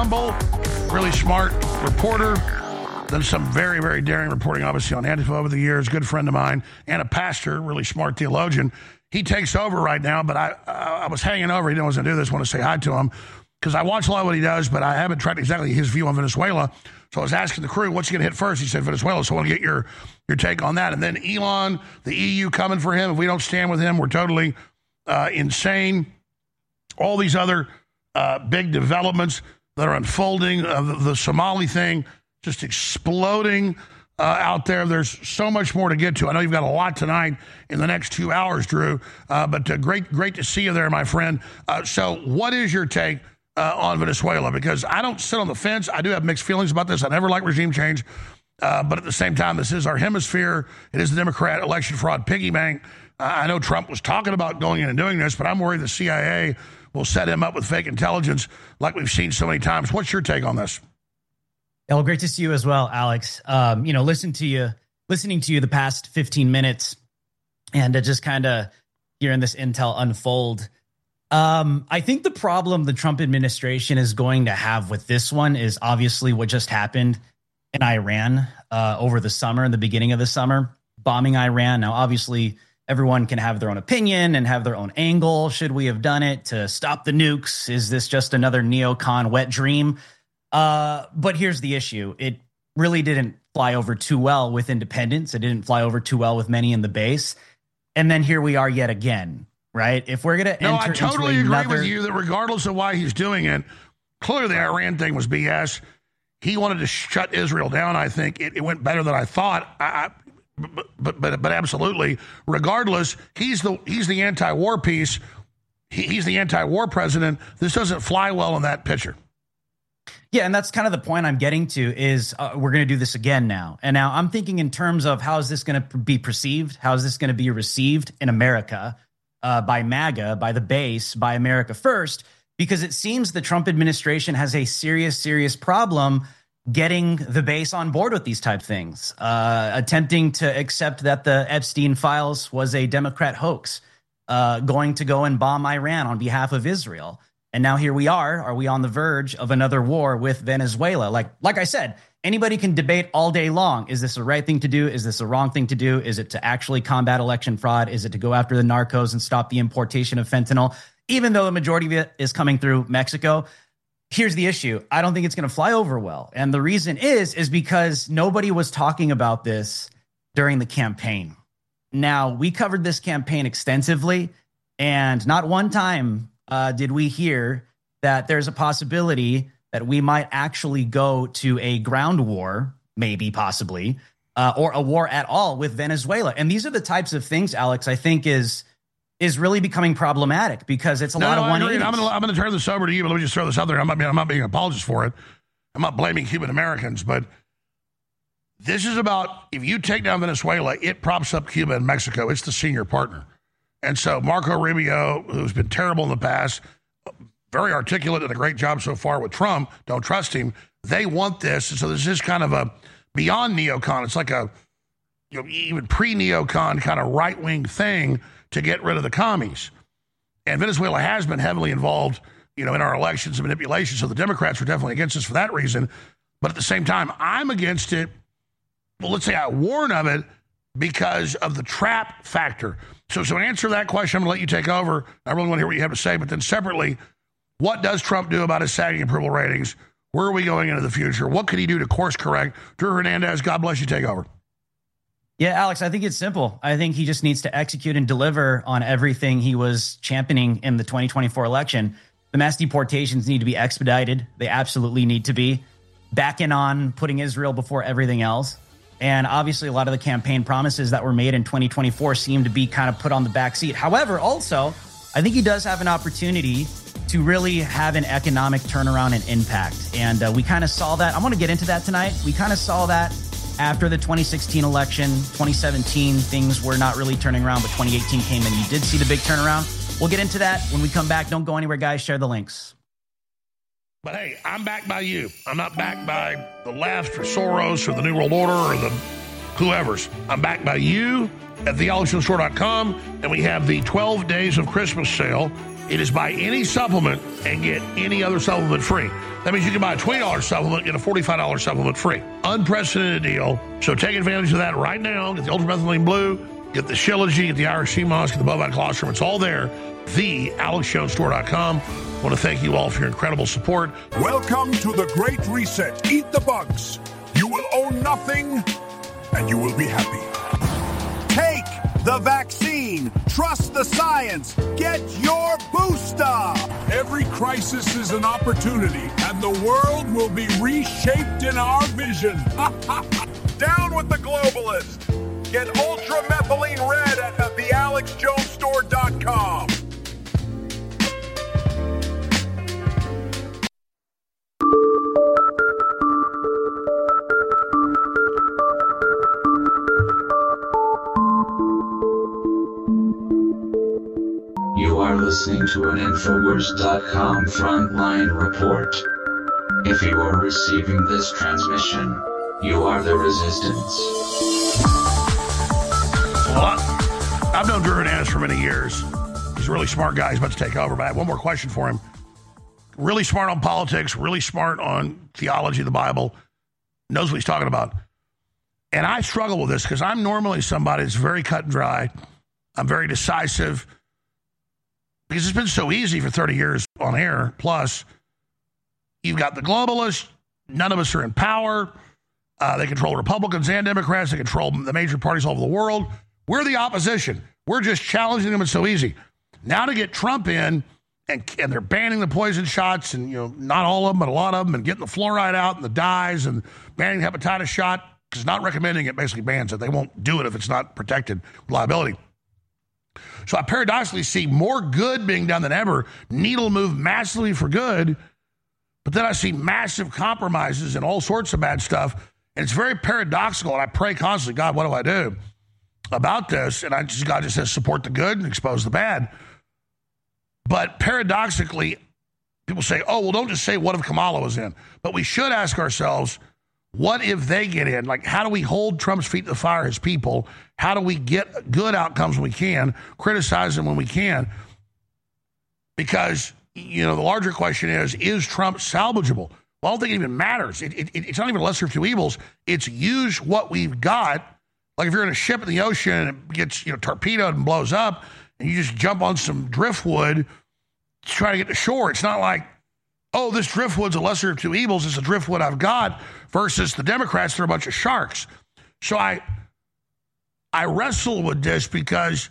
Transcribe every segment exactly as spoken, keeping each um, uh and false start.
humble, really smart reporter. Done some very, very daring reporting, obviously, on Antifa over the years. Good friend of mine and a pastor, really smart theologian. He takes over right now, but I uh, I was hanging over. He didn't want to do this. I want to say hi to him because I watch a lot of what he does, but I haven't tried exactly his view on Venezuela. So I was asking the crew, what's he going to hit first? He said Venezuela, so I want to get your, your take on that. And then Elon, the E U coming for him. If we don't stand with him, we're totally uh, insane. All these other uh, big developments that are unfolding, uh, the, the Somali thing, just exploding uh, out there. There's so much more to get to. I know you've got a lot tonight in the next two hours, Drew, uh, but uh, great great to see you there, my friend. Uh, so what is your take uh, on Venezuela? Because I don't sit on the fence. I do have mixed feelings about this. I never like regime change, uh, but at the same time, this is our hemisphere. It is the Democrat election fraud piggy bank. Uh, I know Trump was talking about going in and doing this, but I'm worried the C I A will set him up with fake intelligence like we've seen so many times. What's your take on this? Well, great to see you as well, Alex. Um, you know, listen to you, listening to you the past fifteen minutes and uh, just kind of hearing this intel unfold. Um, I think the problem the Trump administration is going to have with this one is obviously what just happened in Iran uh, over the summer, in the beginning of the summer, bombing Iran. Now, obviously, everyone can have their own opinion and have their own angle. Should we have done it to stop the nukes? Is this just another neocon wet dream? Uh, but here's the issue. It really didn't fly over too well with independents. It didn't fly over too well with many in the base. And then here we are yet again, right? If we're going to no, enter I totally into agree another... with you that regardless of why he's doing it, clearly the Iran thing was B S. He wanted to shut Israel down. I think it, it went better than I thought. I, I, but, but, but, but absolutely, regardless, he's the, he's the anti-war piece. He, he's the anti-war president. This doesn't fly well in that picture. Yeah, and that's kind of the point I'm getting to is uh, we're going to do this again now. And now I'm thinking in terms of how is this going to be perceived? How is this going to be received in America uh, by MAGA, by the base, by America First? Because it seems the Trump administration has a serious, serious problem getting the base on board with these type things, uh, attempting to accept that the Epstein files was a Democrat hoax, uh, going to go and bomb Iran on behalf of Israel. And now here we are. Are we on the verge of another war with Venezuela? Like, like I said, anybody can debate all day long. Is this the right thing to do? Is this the wrong thing to do? Is it to actually combat election fraud? Is it to go after the narcos and stop the importation of fentanyl? Even though the majority of it is coming through Mexico, here's the issue. I don't think it's going to fly over well. And the reason is, is because nobody was talking about this during the campaign. Now, we covered this campaign extensively, and not one time Uh, did we hear that there's a possibility that we might actually go to a ground war, maybe, possibly, uh, or a war at all with Venezuela? And these are the types of things, Alex, I think is is really becoming problematic because it's a no, lot no, of one eighties. I'm going to I'm going to turn this over to you, but let me just throw this out there. I'm not, I'm not being an apologist for it. I'm not blaming Cuban Americans, but this is about if you take down Venezuela, it props up Cuba and Mexico. It's the senior partner. And so Marco Rubio, who's been terrible in the past, very articulate and a great job so far with Trump, don't trust him. They want this. And so this is kind of a beyond neocon. It's like a you know, even pre-neocon kind of right-wing thing to get rid of the commies. And Venezuela has been heavily involved, you know, in our elections and manipulation. So the Democrats were definitely against us for that reason. But at the same time, I'm against it. Well, let's say I warn of it because of the trap factor. So, so in answer to that question, I'm going to let you take over. I really want to hear what you have to say. But then separately, what does Trump do about his sagging approval ratings? Where are we going into the future? What could he do to course correct? Drew Hernandez, God bless you. Take over. Yeah, Alex, I think it's simple. I think he just needs to execute and deliver on everything he was championing in the twenty twenty-four election. The mass deportations need to be expedited. They absolutely need to be. Backing on putting Israel before everything else. And obviously, a lot of the campaign promises that were made in twenty twenty-four seem to be kind of put on the back seat. However, also, I think he does have an opportunity to really have an economic turnaround and impact. And uh, we kind of saw that. I'm going to get into that tonight. We kind of saw that after the twenty sixteen election. twenty seventeen, things were not really turning around, but twenty eighteen came and you did see the big turnaround. We'll get into that when we come back. Don't go anywhere, guys. Share the links. But hey, I'm backed by you. I'm not backed by the left or Soros or the New World Order or the whoever's. I'm backed by you at the alex jones store dot com, and we have the twelve Days of Christmas sale. It is buy any supplement and get any other supplement free. That means you can buy a twenty dollars supplement, get a forty-five dollars supplement free. Unprecedented deal. So take advantage of that right now. Get the Ultramethylene Blue, get the Shilajit, get the Irish Sea Moss, get the Bovine Colostrum. It's all there. the alex jones store dot com. I want to thank you all for your incredible support. Welcome to the Great Reset. Eat the bugs. You will own nothing, and you will be happy. Take the vaccine. Trust the science. Get your booster. Every crisis is an opportunity, and the world will be reshaped in our vision. Down with the globalists. Get Ultramethylene Red at the alex jones store dot com. You are listening to an Infowars dot com frontline report. If you are receiving this transmission, you are the resistance. Well, I, I've known Drew Hernandez for many years. He's a really smart guy. He's about to take over, but I have one more question for him. Really smart on politics, really smart on theology of the Bible, knows what he's talking about. And I struggle with this because I'm normally somebody that's very cut and dry. I'm very decisive. Because it's been so easy for thirty years on air. Plus, you've got the globalists. None of us are in power. Uh, they control Republicans and Democrats. They control the major parties all over the world. We're the opposition. We're just challenging them. It's so easy. Now to get Trump in, and, and they're banning the poison shots, and you know not all of them, but a lot of them, and getting the fluoride out and the dyes, and banning the hepatitis shot, because not recommending it basically bans it. They won't do it if it's not protected with liability. So I paradoxically see more good being done than ever. Needle move massively for good, but then I see massive compromises and all sorts of bad stuff. And it's very paradoxical. And I pray constantly, God, what do I do about this? And I just, God just says, support the good and expose the bad. But paradoxically, people say, oh, well, don't just say, what if Kamala was in? But we should ask ourselves, what if they get in? Like, how do we hold Trump's feet to the fire, his people? How do we get good outcomes when we can, criticize them when we can? Because, you know, the larger question is, is Trump salvageable? Well, I don't think it even matters. It, it, it's not even a lesser of two evils. It's use what we've got. Like if you're in a ship in the ocean and it gets, you know, torpedoed and blows up, and you just jump on some driftwood to try to get to shore. It's not like, oh, this driftwood's a lesser of two evils. It's a driftwood I've got versus the Democrats. They're a bunch of sharks. So I, I wrestle with this because,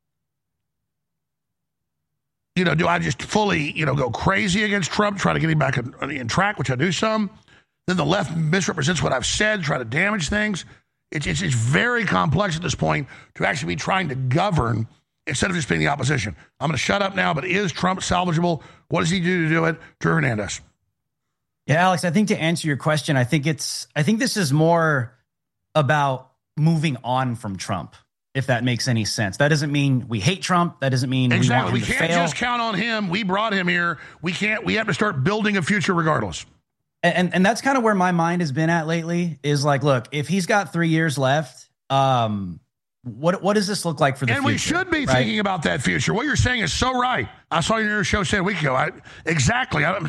you know, do I just fully, you know, go crazy against Trump, try to get him back in, in track, which I do some? Then the left misrepresents what I've said, try to damage things. It's, it's, it's very complex at this point to actually be trying to govern instead of just being the opposition. I'm going to shut up now, but is Trump salvageable? What does he do to do it? Drew Hernandez. Yeah, Alex, I think to answer your question, I think it's, I think this is more about moving on from Trump, if that makes any sense. That doesn't mean we hate Trump. That doesn't mean exactly. we want him we to can't fail. just count on him. We brought him here. We can't, we have to start building a future regardless. And, and, and that's kind of where my mind has been at lately is like, look, if he's got three years left, um, What what does this look like for the and future? And we should be right? thinking about that future. What you're saying is so right. I saw your show said a week ago. I, exactly. I,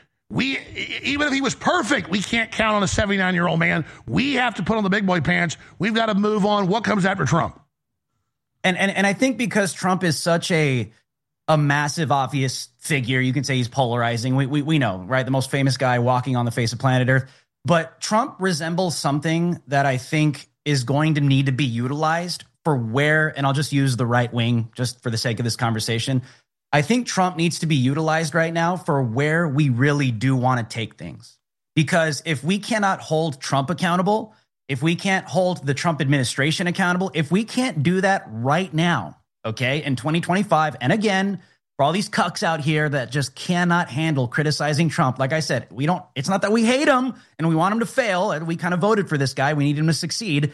we even if he was perfect, we can't count on a seventy-nine-year-old man. We have to put on the big boy pants. We've got to move on. What comes after Trump? And and and I think because Trump is such a a massive, obvious figure, you can say he's polarizing. We we we know, right? The most famous guy walking on the face of planet Earth. But Trump resembles something that I think is going to need to be utilized for where, and I'll just use the right wing just for the sake of this conversation. I think Trump needs to be utilized right now for where we really do want to take things. Because if we cannot hold Trump accountable, if we can't hold the Trump administration accountable, if we can't do that right now, okay, in twenty twenty-five, and again, for all these cucks out here that just cannot handle criticizing Trump, like I said, we don't, it's not that we hate him and we want him to fail, and we kind of voted for this guy, we need him to succeed.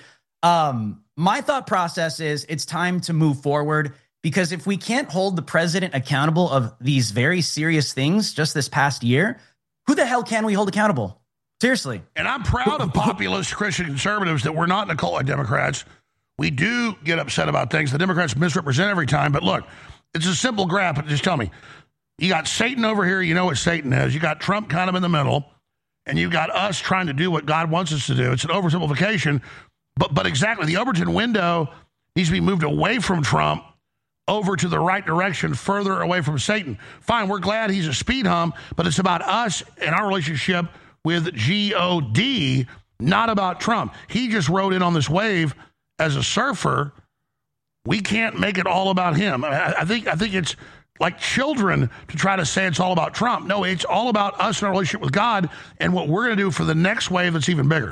Um, my thought process is it's time to move forward, because if we can't hold the president accountable of these very serious things just this past year, who the hell can we hold accountable? Seriously. And I'm proud of populist Christian conservatives that we're not in a cult like Democrats. We do get upset about things. The Democrats misrepresent every time. But look, it's a simple graph. But just tell me, You got Satan over here. You know what Satan is. You got Trump kind of in the middle. And you got us trying to do what God wants us to do. It's an oversimplification. But, but exactly, the Overton window needs to be moved away from Trump over to the right direction, further away from Satan. Fine, we're glad he's a speed hump, but it's about us and our relationship with G O D, not about Trump. He just rode in on this wave as a surfer. We can't make it all about him. I, I think I think it's like children to try to say it's all about Trump. No, it's all about us and our relationship with God and what we're going to do for the next wave that's even bigger.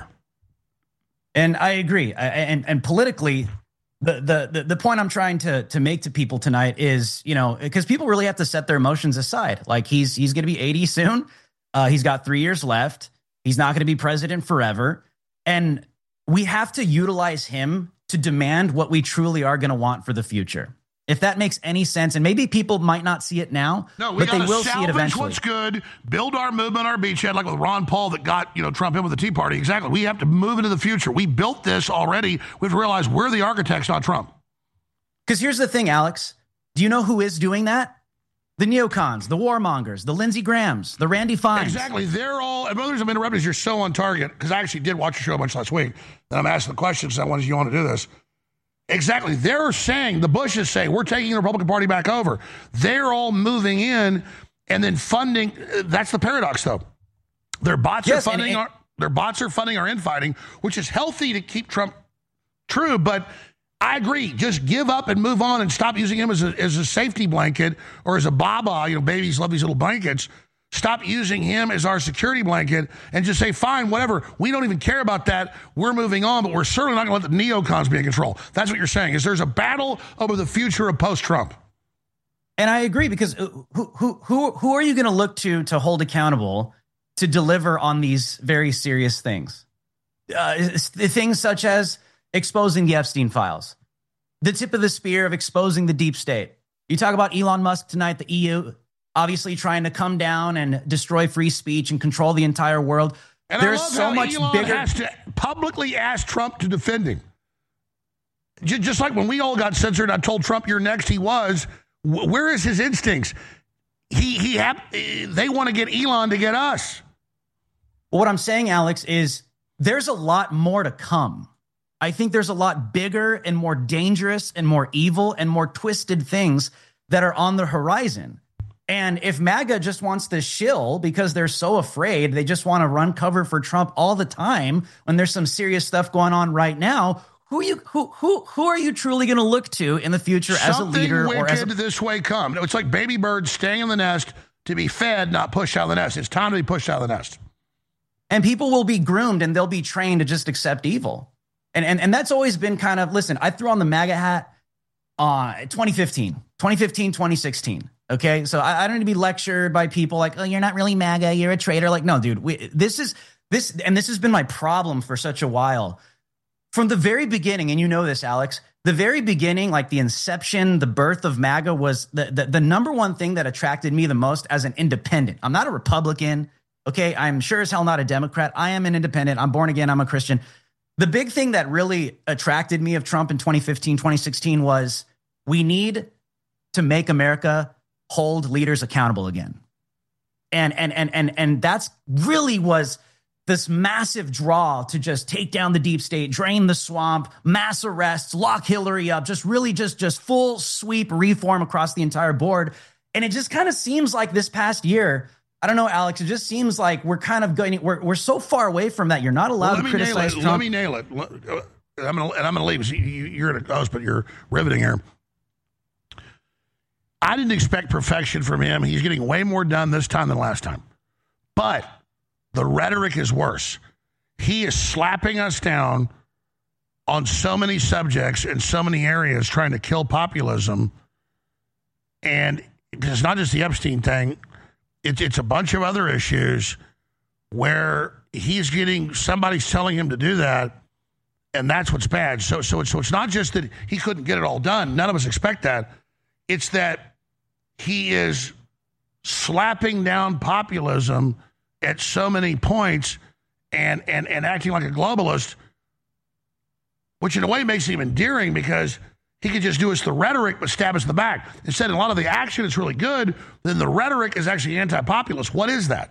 And I agree. I, and and politically, the, the the the point I'm trying to to make to people tonight is, you know, because people really have to set their emotions aside. Like he's he's going to be eighty soon. Uh, he's got three years left. He's not going to be president forever. And we have to utilize him to demand what we truly are going to want for the future. If that makes any sense, and maybe people might not see it now, no, we but they will see it eventually. Salvage what's good, build our movement, our beachhead, like with Ron Paul that got, you know, Trump in with the Tea Party. Exactly. We have to move into the future. We built this already. We've realized we're the architects, not Trump. Because here's the thing, Alex. Do you know who is doing that? The neocons, the warmongers, the Lindsey Grahams, the Randy Fines. Exactly. They're all, and brothers, I'm interrupting, you're so on target, because I actually did watch the show a bunch last week, and I'm asking the questions, I wanted you on to do this. Exactly. They're saying, the Bushes say, we're taking the Republican Party back over. They're all moving in and then funding. That's the paradox, though. Their bots yes, are funding and, and, our their bots are funding our infighting, which is healthy to keep Trump true. But I agree. Just give up and move on and stop using him as a, as a safety blanket or as a baba. You know, babies love these little blankets. Stop using him as our security blanket and just say, fine, whatever. We don't even care about that. We're moving on, but we're certainly not going to let the neocons be in control. That's what you're saying, is there's a battle over the future of post-Trump. And I agree, because who who who who are you going to look to to hold accountable to deliver on these very serious things? Uh, things such as exposing the Epstein files, the tip of the spear of exposing the deep state. You talk about Elon Musk tonight, the E U, obviously trying to come down and destroy free speech and control the entire world. And There's I love so how much Elon bigger. has to publicly ask Trump to defend him. Just like when we all got censored, I told Trump, you're next. He was. Where is his instincts? He he. Have, they want to get Elon to get us. What I'm saying, Alex, is there's a lot more to come. I think there's a lot bigger and more dangerous and more evil and more twisted things that are on the horizon. And if MAGA just wants to shill because they're so afraid, they just want to run cover for Trump all the time when there's some serious stuff going on right now, who you who who who are you truly going to look to in the future as a leader? Something or as a- wicked this way come. It's like baby birds staying in the nest to be fed, not pushed out of the nest. It's time to be pushed out of the nest. And people will be groomed and they'll be trained to just accept evil. And and and that's always been kind of, listen, I threw on the MAGA hat uh twenty fifteen, twenty fifteen, twenty sixteen. Okay, so I, I don't need to be lectured by people like, oh, you're not really MAGA, you're a traitor. Like, no, dude, we, this is this, and this has been my problem for such a while. From the very beginning, and you know this, Alex, the very beginning, like the inception, the birth of MAGA was the, the, the number one thing that attracted me the most as an independent. I'm not a Republican, okay? I'm sure as hell not a Democrat. I am an independent. I'm born again. I'm a Christian. The big thing that really attracted me of Trump in twenty fifteen, twenty sixteen was we need to make America hold leaders accountable again. And and and and and that's really was this massive draw to just take down the deep state, drain the swamp, mass arrests, lock Hillary up, just really just just full sweep reform across the entire board. And it just kind of seems like this past year, I don't know, Alex, it just seems like we're kind of going, we're we're so far away from that. You're not allowed well, to criticize Trump. Let me nail it. I'm gonna, and I'm going to leave. You're in a host, but you're riveting here. I didn't expect perfection from him. He's getting way more done this time than last time. But the rhetoric is worse. He is slapping us down on so many subjects in so many areas, trying to kill populism. And it's not just the Epstein thing. It's, it's a bunch of other issues where he's getting, somebody's telling him to do that, and that's what's bad. So, so, it's, so it's not just that he couldn't get it all done. None of us expect that. It's that he is slapping down populism at so many points and, and, and acting like a globalist, which in a way makes him endearing because he could just do us the rhetoric but stab us in the back. Instead, a lot of the action is really good, then the rhetoric is actually anti-populist. What is that?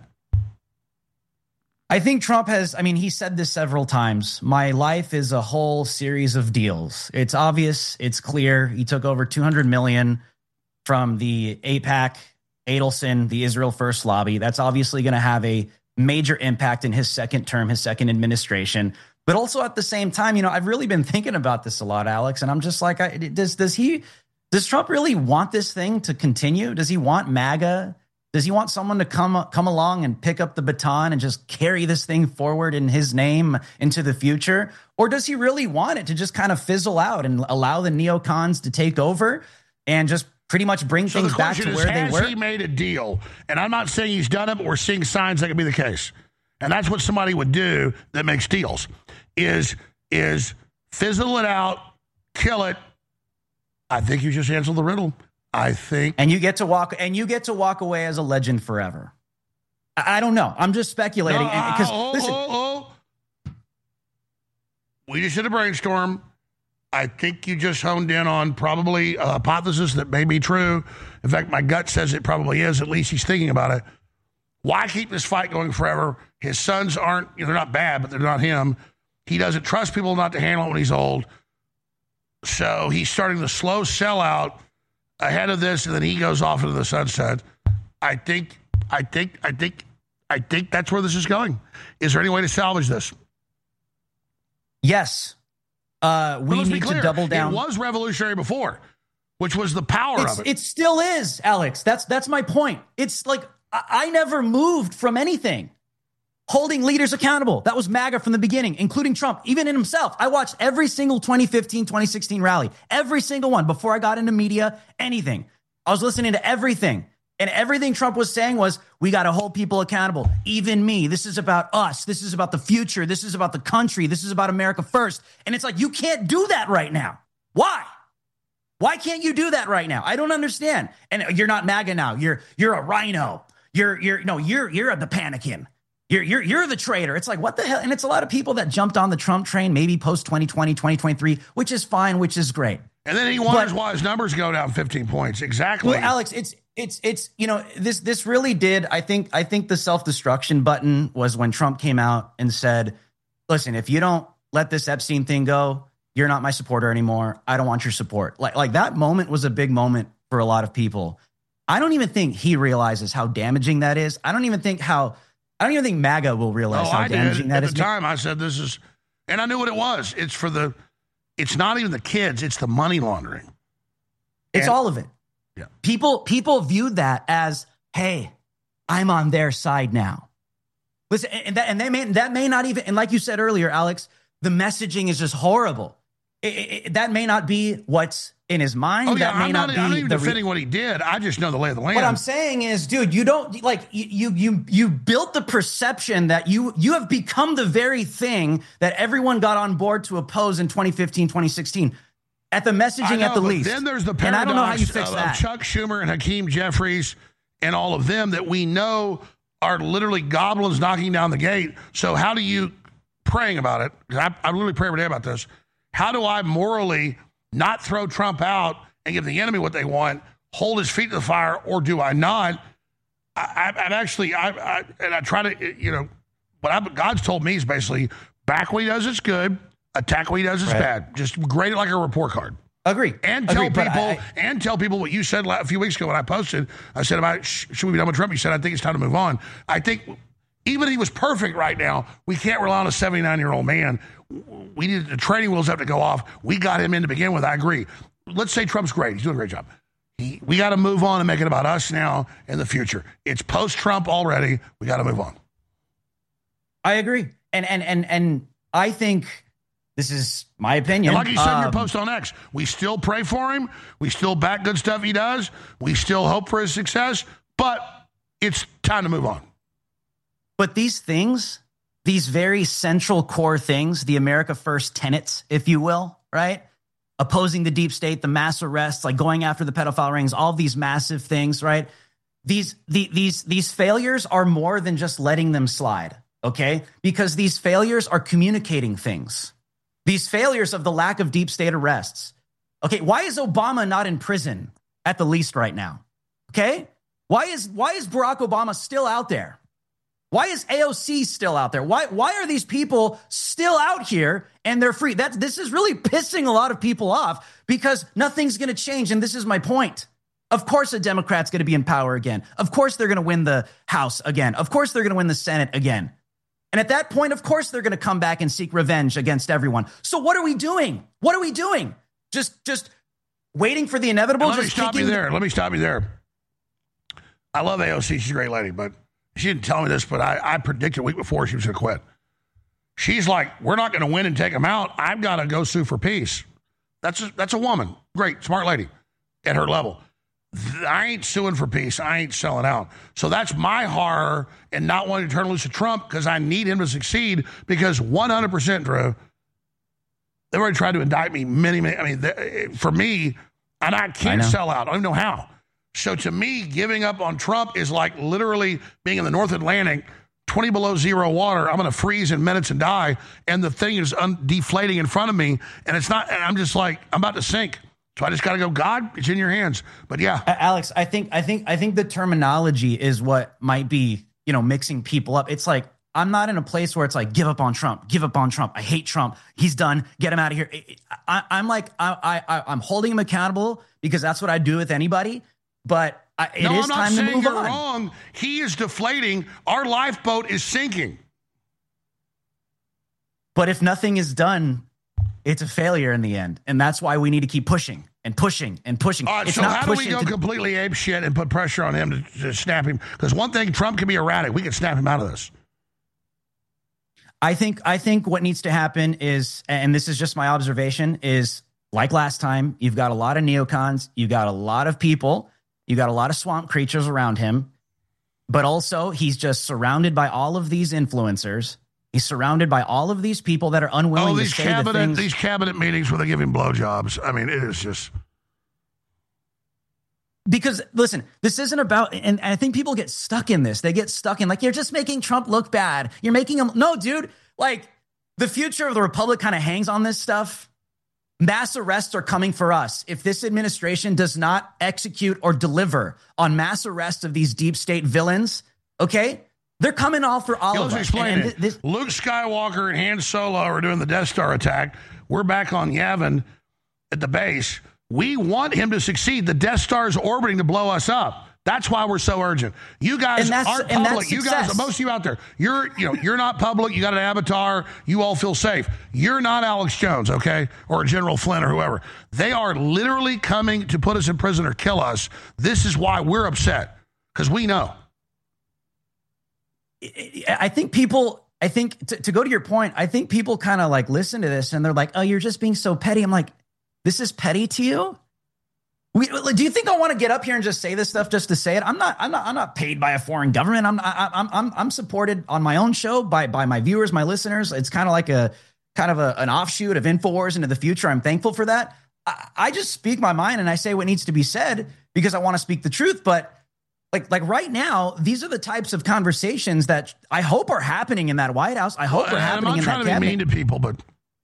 I think Trump has, I mean, he said this several times. My life is a whole series of deals. It's obvious. It's clear. He took over two hundred million dollars from the AIPAC, Adelson, the Israel First lobby. That's obviously going to have a major impact in his second term, his second administration. But also at the same time, you know, I've really been thinking about this a lot, Alex, and I'm just like, I, does does he, does Trump really want this thing to continue? Does he want MAGA? Does he want someone to come come along and pick up the baton and just carry this thing forward in his name into the future? Or does he really want it to just kind of fizzle out and allow the neocons to take over and just pretty much bring so things back to is, where they were? Has he made a deal? And I'm not saying he's done it, but we're seeing signs that could be the case. And that's what somebody would do that makes deals, is, is fizzle it out, kill it. I think you just answered the riddle. I think. And you get to walk and you get to walk away as a legend forever. I, I don't know. I'm just speculating. No, because oh, listen, oh, oh. We just did a brainstorm. I think you just honed in on probably a hypothesis that may be true. In fact, my gut says it probably is. At least he's thinking about it. Why keep this fight going forever? His sons aren't, you know, they're not bad, but they're not him. He doesn't trust people not to handle it when he's old. So he's starting the slow sellout ahead of this, and then he goes off into the sunset. I think, I think, I think, I think that's where this is going. Is there any way to salvage this? Yes. Uh, we need clear. to double down. It was revolutionary before, which was the power it's, of it. It still is, Alex. That's that's my point. It's like I, I never moved from anything. Holding leaders accountable. That was MAGA from the beginning, including Trump, even in himself. I watched every single twenty fifteen, twenty sixteen rally, every single one before I got into media, anything. I was listening to everything. And everything Trump was saying was, we got to hold people accountable. Even me. This is about us. This is about the future. This is about the country. This is about America first. And it's like, you can't do that right now. Why? Why can't you do that right now? I don't understand. And you're not MAGA now. You're you're a rhino. You're you're no, you're you're the panicking. You're you're you're the traitor. It's like, what the hell? And it's a lot of people that jumped on the Trump train, maybe post twenty twenty, twenty twenty-three, which is fine, which is great. And then he wonders But- why his numbers go down fifteen points. Exactly. Well, Alex, it's it's it's you know this this really did. I think I think the self-destruction button was when Trump came out and said, "Listen, if you don't let this Epstein thing go, you're not my supporter anymore. I don't want your support." Like like that moment was a big moment for a lot of people. I don't even think he realizes how damaging that is. I don't even think how I don't even think MAGA will realize oh, how I damaging did. that At is. the time, I said this is, and I knew what it was. It's for the, it's not even the kids. It's the money laundering. It's And- all of it. Yeah. People people viewed that as, hey, I'm on their side now. Listen, and that and they may that may not even, and like you said earlier, Alex, the messaging is just horrible. It, it, it, that may not be what's in his mind. Oh, yeah, that may I'm not, not, be I'm not even the re- defending what he did. I just know the lay of the land. What I'm saying is, dude, you don't like you you you built the perception that you you have become the very thing that everyone got on board to oppose in twenty fifteen, twenty sixteen. At the messaging, I know, at the but least. Then there's the and I paradox don't know how you fix of, that. of Chuck Schumer and Hakeem Jeffries and all of them that we know are literally goblins knocking down the gate. So how do you, praying about it, 'cause I, I literally pray every day about this, how do I morally not throw Trump out and give the enemy what they want, hold his feet to the fire, or do I not? I, I, I'm actually, I, I, and I try to, you know, what I, God's told me is basically back what he does is good, attack what he does is Right. bad. Just grade it like a report card. Agree. And tell Agree, but people, I- and tell people what you said la- a few weeks ago when I posted. I said about sh- should we be done with Trump? You said I think it's time to move on. I think even if he was perfect right now, we can't rely on a seventy-nine year old man. We needed the training wheels have to go off. We got him in to begin with. I agree. Let's say Trump's great. He's doing a great job. He, we got to move on and make it about us now and the future. It's post Trump already. We got to move on. I agree. And and and and I think this is my opinion. And like you said in your Um, post on X, we still pray for him. We still back good stuff he does. We still hope for his success. But it's time to move on. But these things, these very central core things, the America First tenets, if you will, right? Opposing the deep state, the mass arrests, like going after the pedophile rings, all these massive things, right? These the, these these failures are more than just letting them slide, okay? Because these failures are communicating things. These failures of the lack of deep state arrests, Okay, why is Obama not in prison at the least right now? Okay? Why is why is Barack Obama still out there? Why is A O C still out there? Why why are these people still out here and they're free? That this is really pissing a lot of people off because nothing's going to change, and this is my point. Of course a Democrat's going to be in power again. Of course they're going to win the House again. Of course they're going to win the Senate again. And at that point, of course they're going to come back and seek revenge against everyone. So what are we doing? What are we doing? Just just waiting for the inevitable? Let me just stop you kicking- there. Let me stop you there. I love A O C. She's a great lady, but she didn't tell me this, but I, I predicted a week before she was going to quit. She's like, we're not going to win and take them out. I've got to go sue for peace. That's a, that's a woman. Great, smart lady at her level. I ain't suing for peace. I ain't selling out. So that's my horror and not wanting to turn loose of Trump because I need him to succeed because one hundred percent, Drew, they've already tried to indict me many, many. I mean, they, for me, and I can't I sell out. I don't even know how. So to me, giving up on Trump is like literally being in the North Atlantic, twenty below zero water. I'm going to freeze in minutes and die. And the thing is un- deflating in front of me. And it's not, and I'm just like, I'm about to sink. So I just got to go, God, it's in your hands. But yeah. Alex, I think, I think, I think the terminology is what might be, you know, mixing people up. It's like, I'm not in a place where it's like, give up on Trump, give up on Trump. I hate Trump. He's done. Get him out of here. I, I'm like, I, I, I'm holding him accountable because that's what I do with anybody. But I, it no, is I'm not time saying to move you're on. wrong. He is deflating. Our lifeboat is sinking. But if nothing is done, it's a failure in the end. And that's why we need to keep pushing and pushing and pushing. All right, it's so not how do we pushing go to- completely ape shit and put pressure on him to, to snap him? Because one thing, Trump can be erratic. We can snap him out of this. I think I think what needs to happen is, and this is just my observation, is like last time, you've got a lot of neocons, you've got a lot of people, you got a lot of swamp creatures around him, but also he's just surrounded by all of these influencers. He's surrounded by all of these people that are unwilling Oh, to these say the cabinet things. these cabinet meetings where they give him blowjobs. I mean, it is just. Because listen, this isn't about, and I think people get stuck in this. They get stuck in like, you're just making Trump look bad. You're making him, no, dude, like the future of the Republic kind of hangs on this stuff. Mass arrests are coming for us. If this administration does not execute or deliver on mass arrests of these deep state villains, okay, they're coming all for all Yeah, of let's us. explain And- and it. this- Luke Skywalker and Han Solo are doing the Death Star attack. We're back on Yavin at the base. We want him to succeed. The Death Star is orbiting to blow us up. That's why we're so urgent. You guys And that's- aren't and that's public. You guys, success. most of you out there, you're you know you're not public. You got an avatar. You all feel safe. You're not Alex Jones, okay, or General Flynn or whoever. They are literally coming to put us in prison or kill us. This is why we're upset because we know. I think people, I think to, to go to your point, I think people kind of like listen to this and they're like, oh, you're just being so petty. I'm like, this is petty to you? We, do you think I want to get up here and just say this stuff just to say it? I'm not. I'm not. I'm not paid by a foreign government. I'm. I, I'm. I'm. I'm supported on my own show by by my viewers, my listeners. It's kind of like a kind of a, an offshoot of InfoWars into the future. I'm thankful for that. I, I just speak my mind and I say what needs to be said because I want to speak the truth. But like like right now, these are the types of conversations that I hope are happening in that White House. I hope Well, are and happening I'm not in trying that to cabinet. be mean to people, but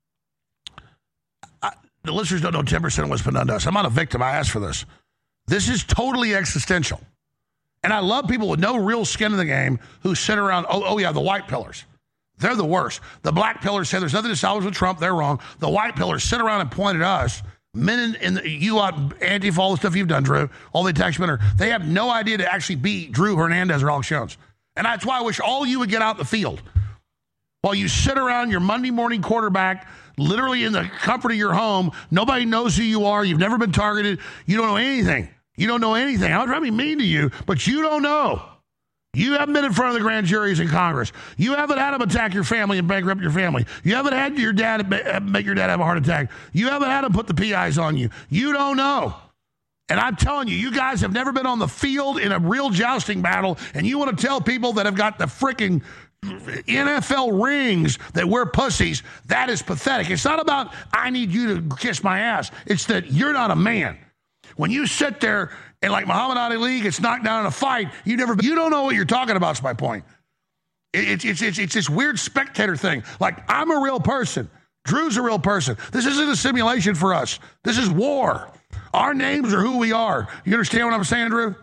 I, the listeners don't know ten percent of what's been done to us. I'm not a victim. I asked for this. This is totally existential. And I love people with no real skin in the game who sit around, oh, oh yeah, the white pillars. They're the worst. The black pillars say there's nothing to salvage with Trump. They're wrong. The white pillars sit around and point at us. Men in, in the, you out Antifa, all the stuff you've done, Drew, all the attachment, are, they have no idea to actually beat Drew Hernandez or Alex Jones. And that's why I wish all you would get out in the field. While you sit around your Monday morning quarterback, literally in the comfort of your home, nobody knows who you are. You've never been targeted. You don't know anything. You don't know anything. I'm trying to be mean to you, but you don't know. You haven't been in front of the grand juries in Congress. You haven't had them attack your family and bankrupt your family. You haven't had your dad make your dad have a heart attack. You haven't had them put the P Is on you. You don't know. And I'm telling you, you guys have never been on the field in a real jousting battle, and you want to tell people that have got the freaking N F L rings that we're pussies. That is pathetic. It's not about I need you to kiss my ass. It's that you're not a man. When you sit there and like Muhammad Ali gets knocked down in a fight, you never, you don't know what you're talking about. Is my point. It's it's it's it's this weird spectator thing. Like I'm a real person. Drew's a real person. This isn't a simulation for us. This is war. Our names are who we are. You understand what I'm saying, Drew?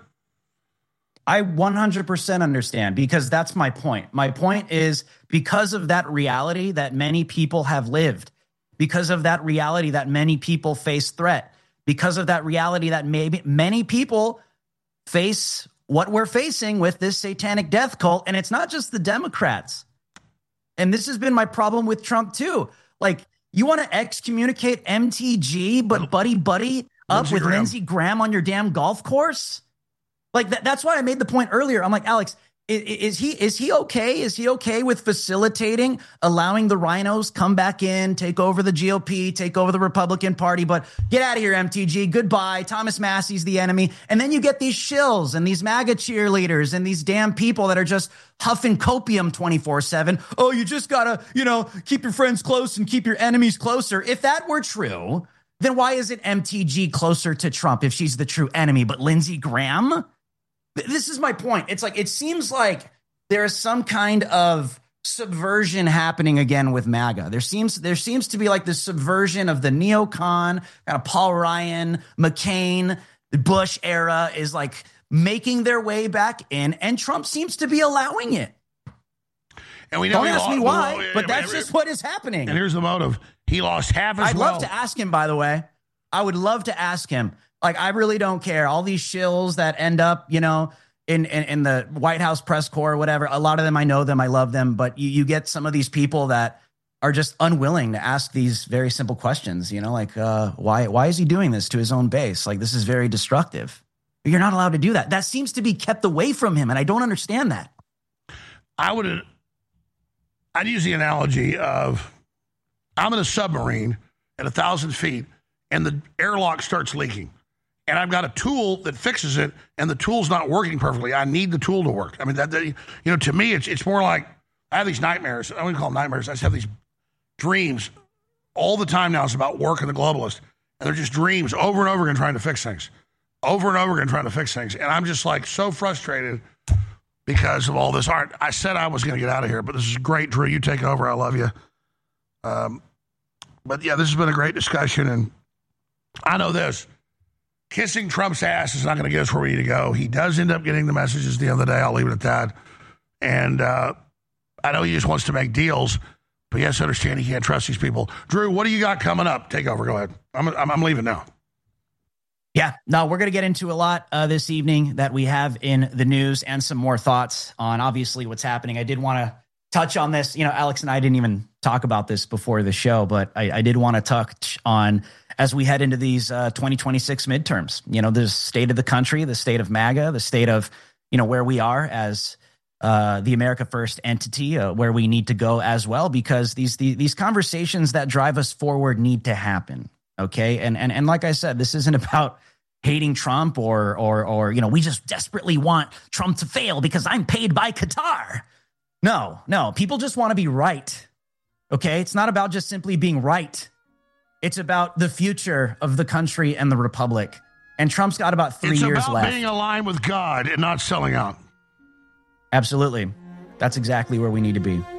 I one hundred percent understand, because that's my point. My point is, because of that reality that many people have lived, because of that reality that many people face threat, because of that reality that maybe many people face what we're facing with this satanic death cult. And it's not just the Democrats. And this has been my problem with Trump too. Like, you want to excommunicate M T G, but buddy buddy up Lindsey with Graham. Lindsey Graham on your damn golf course? Like, that, that's why I made the point earlier. I'm like, Alex, is, is he is he okay? Is he okay with facilitating, allowing the rhinos come back in, take over the G O P, take over the Republican Party? But get out of here, M T G. Goodbye. Thomas Massey's the enemy. And then you get these shills and these MAGA cheerleaders and these damn people that are just huffing copium twenty-four seven. Oh, you just got to, you know, keep your friends close and keep your enemies closer. If that were true, then why isn't M T G closer to Trump if she's the true enemy? But Lindsey Graham? This is my point. It's like, it seems like there is some kind of subversion happening again with MAGA. There seems there seems to be like this subversion of the neocon, kind of Paul Ryan, McCain, the Bush era is like making their way back in, and Trump seems to be allowing it. And we know Don't ask lost, me why, well, but that's just what is happening. And here's the motive. He lost half his I'd wealth. love to ask him, by the way. I would love to ask him. Like, I really don't care. All these shills that end up, you know, in, in, in the White House press corps or whatever, a lot of them, I know them, I love them. But you, you get some of these people that are just unwilling to ask these very simple questions, you know, like, uh, why, why is he doing this to his own base? Like, this is very destructive. You're not allowed to do that. That seems to be kept away from him, and I don't understand that. I would, I'd use the analogy of, I'm in a submarine at a thousand feet and the airlock starts leaking. And I've got a tool that fixes it, and the tool's not working perfectly. I need the tool to work. I mean, that, that you know, to me, it's it's more like I have these nightmares. I wouldn't call them nightmares. I just have these dreams all the time now. It's about work and the globalist. And they're just dreams over and over again trying to fix things. Over and over again trying to fix things. And I'm just like so frustrated because of all this art. I said I was going to get out of here, but this is great, Drew. You take over. I love you. Um, but, yeah, this has been a great discussion. And I know this. Kissing Trump's ass is not going to get us where we need to go. He does end up getting the messages at the end of the day. I'll leave it at that. And uh, I know he just wants to make deals, but he has to understand he can't trust these people. Drew, what do you got coming up? Take over. Go ahead. I'm, I'm, I'm leaving now. Yeah, no, we're going to get into a lot uh, this evening that we have in the news and some more thoughts on obviously what's happening. I did want to touch on this. You know, Alex and I didn't even talk about this before the show, but I, I did want to touch on as we head into these uh, twenty twenty-six midterms, you know, the state of the country, the state of MAGA, the state of, you know, where we are as uh, the America First entity, uh, where we need to go as well, because these, the, these conversations that drive us forward need to happen. Okay. And, and, and like I said, this isn't about hating Trump or, or, or, you know, we just desperately want Trump to fail because I'm paid by Qatar. No, no, people just want to be right. Okay. It's not about just simply being right. It's about the future of the country and the republic. And Trump's got about three it's years about left. Being aligned with God and not selling out. Absolutely. That's exactly where we need to be.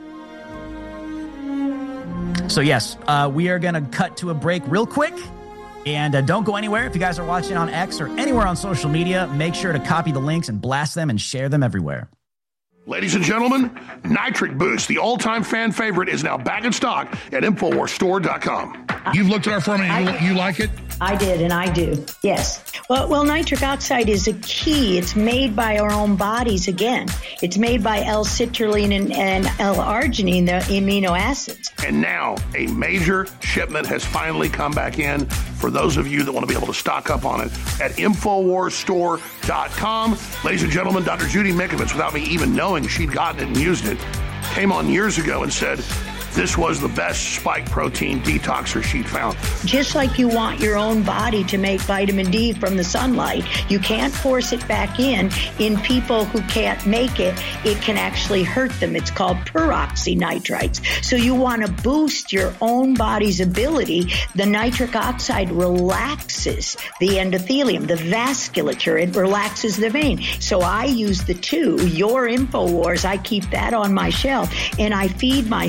So, yes, uh, we are going to cut to a break real quick. And uh, don't go anywhere. If you guys are watching on X or anywhere on social media, make sure to copy the links and blast them and share them everywhere. Ladies and gentlemen, Nitric Boost, the all-time fan favorite, is now back in stock at Infowars Store dot com. You've looked at our formula. You, you like it? I did, and I do. Yes. Well, well, nitric oxide is a key. It's made by our own bodies again. It's made by L-citrulline and, and L-arginine, the amino acids. And now a major shipment has finally come back in for those of you that want to be able to stock up on it at Infowars Store dot com. Ladies and gentlemen, Doctor Judy Mikovits, without me even knowing she'd gotten it and used it, came on years ago and said, this was the best spike protein detoxer she'd found. Just like you want your own body to make vitamin D from the sunlight, you can't force it back in. In people who can't make it, it can actually hurt them. It's called peroxynitrites. So you want to boost your own body's ability. The nitric oxide relaxes the endothelium, the vasculature. It relaxes the vein. So I use the two. Your InfoWars, I keep that on my shelf, and I feed myself the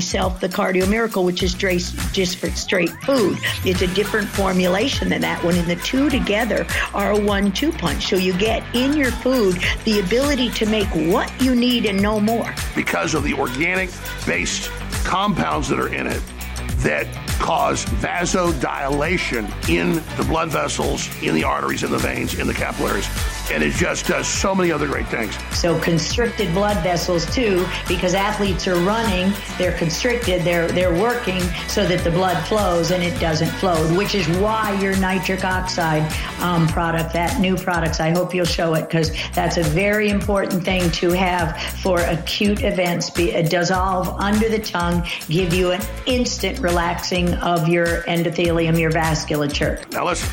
Cardio Miracle, which is just for straight food. It's a different formulation than that one, and the two together are a one two punch. So you get in your food the ability to make what you need and no more. Because of the organic-based compounds that are in it that cause vasodilation in the blood vessels, in the arteries, in the veins, in the capillaries. And it just does so many other great things. So constricted blood vessels too, because athletes are running, they're constricted, they're they're working so that the blood flows and it doesn't flow, which is why your nitric oxide um, product, that new products, I hope you'll show it, because that's a very important thing to have for acute events. Be, uh, dissolve under the tongue, give you an instant relaxing of your endothelium, your vasculature. Now listen,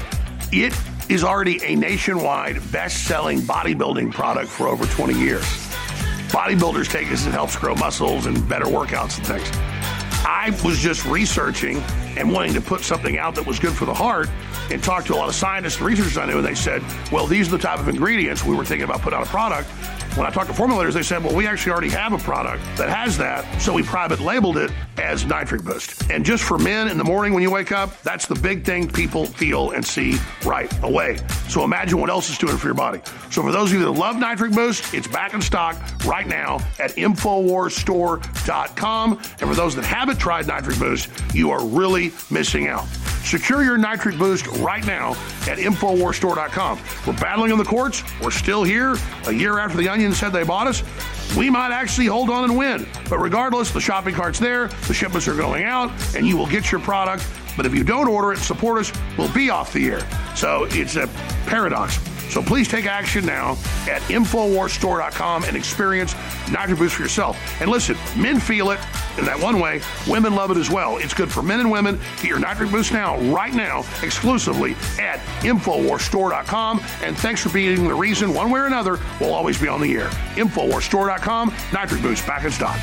it is already a nationwide best-selling bodybuilding product for over twenty years. Bodybuilders take it as it helps grow muscles and better workouts and things. I was just researching and wanting to put something out that was good for the heart and talked to a lot of scientists and researchers I knew, and they said, well, these are the type of ingredients we were thinking about putting out a product. When I talked to formulators, they said, well, we actually already have a product that has that, so we private labeled it as Nitric Boost. And just for men in the morning when you wake up, that's the big thing people feel and see right away. So imagine what else it's doing for your body. So for those of you that love Nitric Boost, it's back in stock right now at Infowars Store dot com. And for those that haven't tried Nitric Boost, you are really missing out. Secure your Nitric Boost right now at Infowars Store dot com. We're battling in the courts. We're still here. A year after the Onion said they bought us, we might actually hold on and win. But regardless, the shopping cart's there, the shipments are going out, and you will get your product. But if you don't order it, support us, we'll be off the air. So it's a paradox. So please take action now at Infowars Store dot com and experience Nitric Boost for yourself. And listen, men feel it in that one way. Women love it as well. It's good for men and women. Get your Nitric Boost now, right now, exclusively at Infowars Store dot com. And thanks for being the reason, one way or another, we'll always be on the air. Infowars Store dot com, Nitric Boost, back in stock.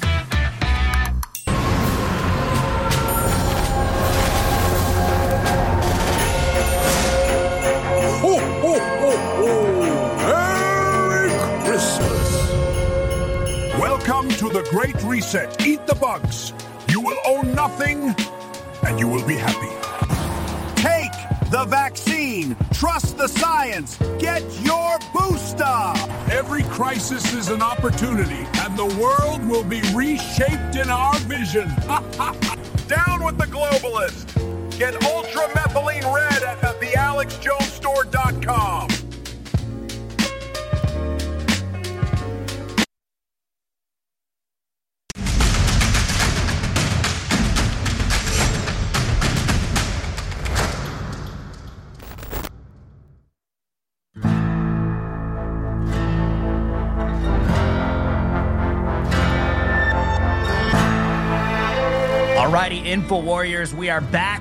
Welcome to the Great Reset. Eat the bugs. You will own nothing, and you will be happy. Take the vaccine. Trust the science. Get your booster. Every crisis is an opportunity, and the world will be reshaped in our vision. Down with the globalists. Get Ultra Methylene Red at the Alex Jones Store dot com. Alrighty, Info Warriors, we are back.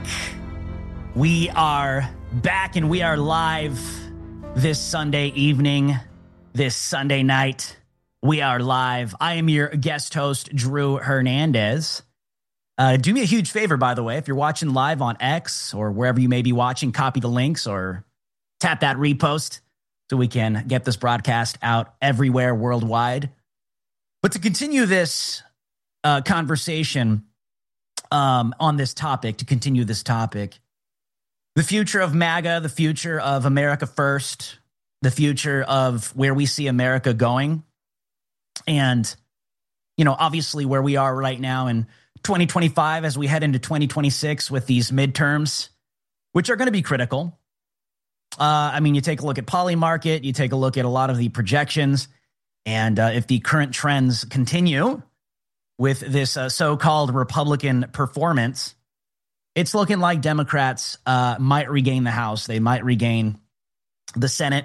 We are back and we are live this Sunday evening, this Sunday night. We are live. I am your guest host, Drew Hernandez. Uh, do me a huge favor, by the way, if you're watching live on X or wherever you may be watching, copy the links or tap that repost so we can get this broadcast out everywhere worldwide. But to continue this uh, conversation, Um, on this topic, to continue this topic, the future of MAGA, the future of America First, the future of where we see America going. And, you know, obviously where we are right now in twenty twenty-five as we head into twenty twenty-six with these midterms, which are going to be critical. Uh, I mean, you take a look at Polymarket, you take a look at a lot of the projections, and uh, if the current trends continue with this uh, so-called Republican performance, it's looking like Democrats uh, might regain the House. They might regain the Senate.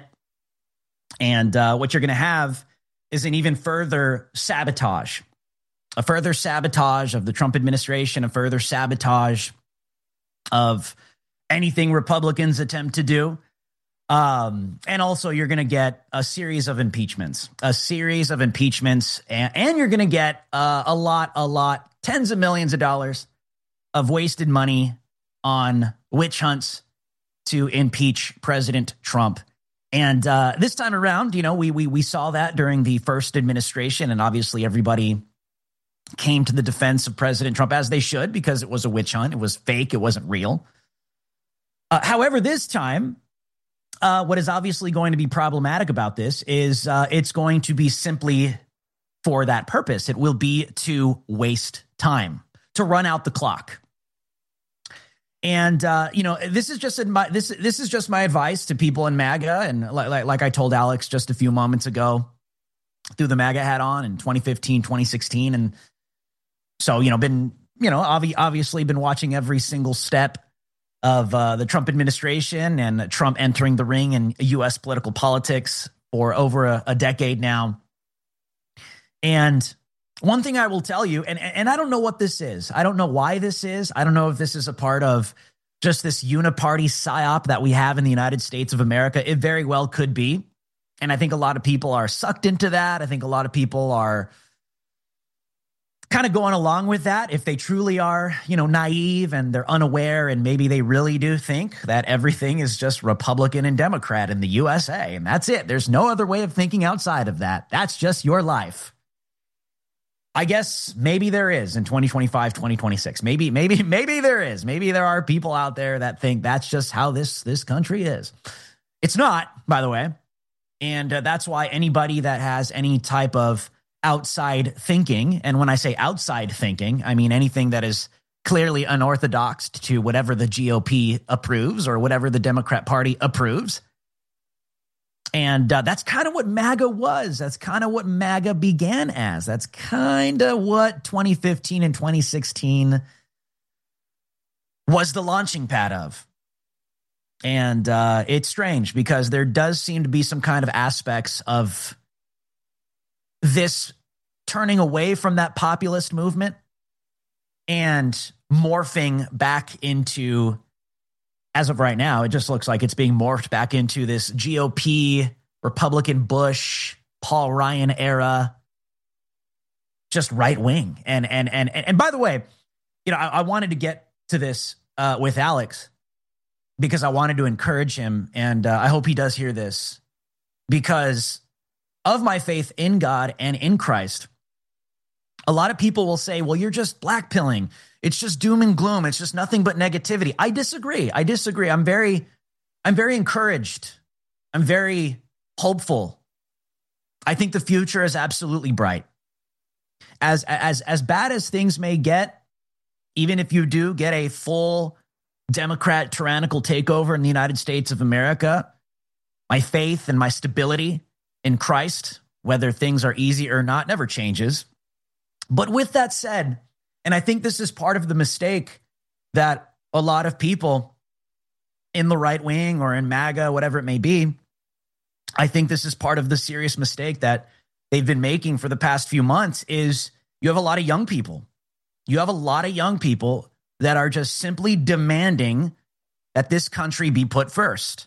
And uh, what you're going to have is an even further sabotage, a further sabotage of the Trump administration, a further sabotage of anything Republicans attempt to do. Um, and also you're going to get a series of impeachments, a series of impeachments, and, and you're going to get uh, a lot, a lot, tens of millions of dollars of wasted money on witch hunts to impeach President Trump. And uh, this time around, you know, we, we, we saw that during the first administration, and obviously everybody came to the defense of President Trump, as they should, because it was a witch hunt. It was fake. It wasn't real. Uh, however, this time, uh, what is obviously going to be problematic about this is uh, it's going to be simply for that purpose. It will be to waste time, to run out the clock. And, uh, you know, this is just my, this, this is just my advice to people in MAGA. And like, like I told Alex just a few moments ago, threw the MAGA hat on in twenty fifteen, twenty sixteen. And so, you know, been, you know, obvi- obviously been watching every single step of uh, the Trump administration and Trump entering the ring in U S political politics for over a, a decade now. And one thing I will tell you, and, and I don't know what this is. I don't know why this is. I don't know if this is a part of just this uniparty psyop that we have in the United States of America. It very well could be. And I think a lot of people are sucked into that. I think a lot of people are kind of going along with that if they truly are, you know, naive and they're unaware, and maybe they really do think that everything is just Republican and Democrat in the U S A. And that's it. There's no other way of thinking outside of that. That's just your life. I guess maybe there is in twenty twenty-five, twenty twenty-six. Maybe, maybe, maybe there is. Maybe there are people out there that think that's just how this, this country is. It's not, by the way. And uh, that's why anybody that has any type of outside thinking, and when I say outside thinking, I mean anything that is clearly unorthodox to whatever the G O P approves or whatever the Democrat Party approves. And uh, that's kind of what MAGA was. That's kind of what MAGA began as. That's kind of what twenty fifteen and twenty sixteen was the launching pad of. And uh, it's strange because there does seem to be some kind of aspects of this turning away from that populist movement and morphing back into, as of right now, it just looks like it's being morphed back into this G O P, Republican Bush, Paul Ryan era, just right wing. And and and and by the way, you know, I, I wanted to get to this uh, with Alex because I wanted to encourage him, and uh, I hope he does hear this, because of my faith in God and in Christ. A lot of people will say, well, you're just blackpilling. It's just doom and gloom. It's just nothing but negativity. I disagree. I disagree. I'm very, I'm very encouraged. I'm very hopeful. I think the future is absolutely bright. As, as, as bad as things may get, even if you do get a full Democrat tyrannical takeover in the United States of America, my faith and my stability in Christ, whether things are easy or not, never changes. But with that said, and I think this is part of the mistake that a lot of people in the right wing or in MAGA, whatever it may be, I think this is part of the serious mistake that they've been making for the past few months is you have a lot of young people. You have a lot of young people that are just simply demanding that this country be put first,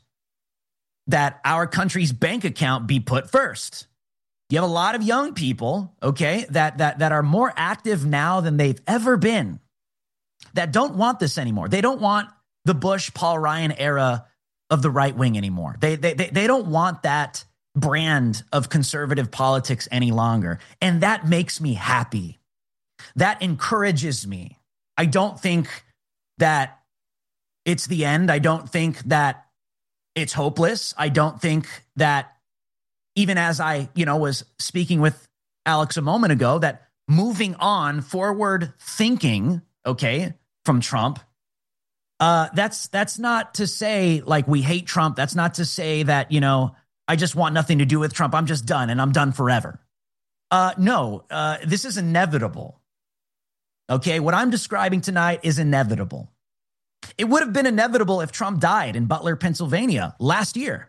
that our country's bank account be put first. You have a lot of young people, okay, that that that are more active now than they've ever been, that don't want this anymore. They don't want the Bush, Paul Ryan era of the right wing anymore. They they they, they don't want that brand of conservative politics any longer. And that makes me happy. That encourages me. I don't think that it's the end. I don't think that it's hopeless. I don't think that, even as I, you know, was speaking with Alex a moment ago, that moving on, forward thinking, okay, from Trump, uh, that's that's not to say like we hate Trump. That's not to say that, you know, I just want nothing to do with Trump. I'm just done and I'm done forever. Uh, no, uh, this is inevitable. Okay, what I'm describing tonight is inevitable. It would have been inevitable if Trump died in Butler, Pennsylvania last year.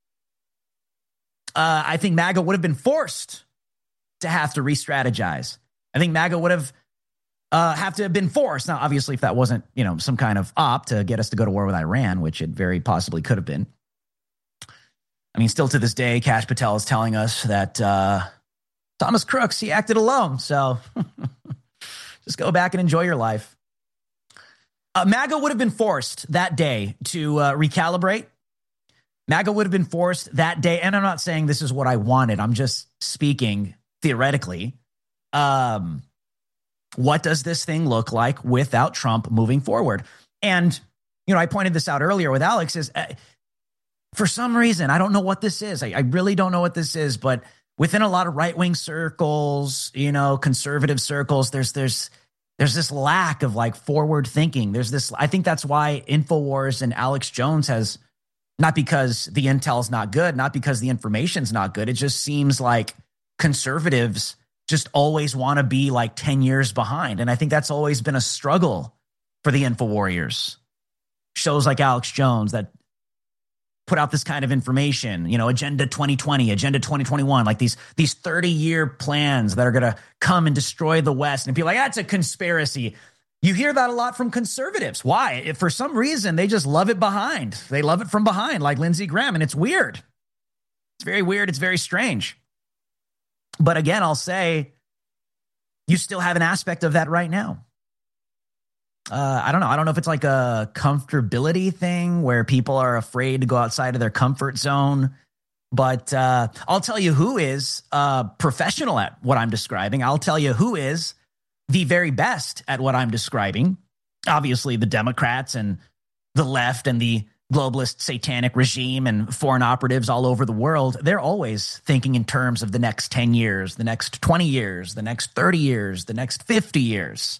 Uh, I think MAGA would have been forced to have to re-strategize. I think MAGA would have uh, have to have been forced. Now, obviously, if that wasn't, you know, some kind of op to get us to go to war with Iran, which it very possibly could have been. I mean, still to this day, Kash Patel is telling us that uh, Thomas Crooks, he acted alone. So just go back and enjoy your life. Uh, MAGA would have been forced that day to uh, recalibrate. MAGA would have been forced that day, and I'm not saying this is what I wanted. I'm just speaking theoretically. Um, What does this thing look like without Trump moving forward? And, you know, I pointed this out earlier with Alex is uh, for some reason, I don't know what this is. I, I really don't know what this is, but within a lot of right-wing circles, you know, conservative circles, there's, there's, there's this lack of like forward thinking. There's this, I think that's why InfoWars and Alex Jones has, not because the intel's not good, not because the information's not good. It just seems like conservatives just always want to be like ten years behind. And I think that's always been a struggle for the InfoWarriors. Shows like Alex Jones that put out this kind of information, you know, Agenda twenty twenty, Agenda twenty twenty-one, like these, these thirty-year plans that are going to come and destroy the West. And people are like, that's a conspiracy. You hear that a lot from conservatives. Why? If for some reason, they just love it behind. They love it from behind, like Lindsey Graham, and it's weird. It's very weird. It's very strange. But again, I'll say you still have an aspect of that right now. Uh, I don't know. I don't know if it's like a comfortability thing where people are afraid to go outside of their comfort zone. But uh, I'll tell you who is uh, professional at what I'm describing. I'll tell you who is the very best at what I'm describing. Obviously, the Democrats and the left and the globalist satanic regime and foreign operatives all over the world, they're always thinking in terms of the next ten years, the next twenty years, the next thirty years, the next fifty years.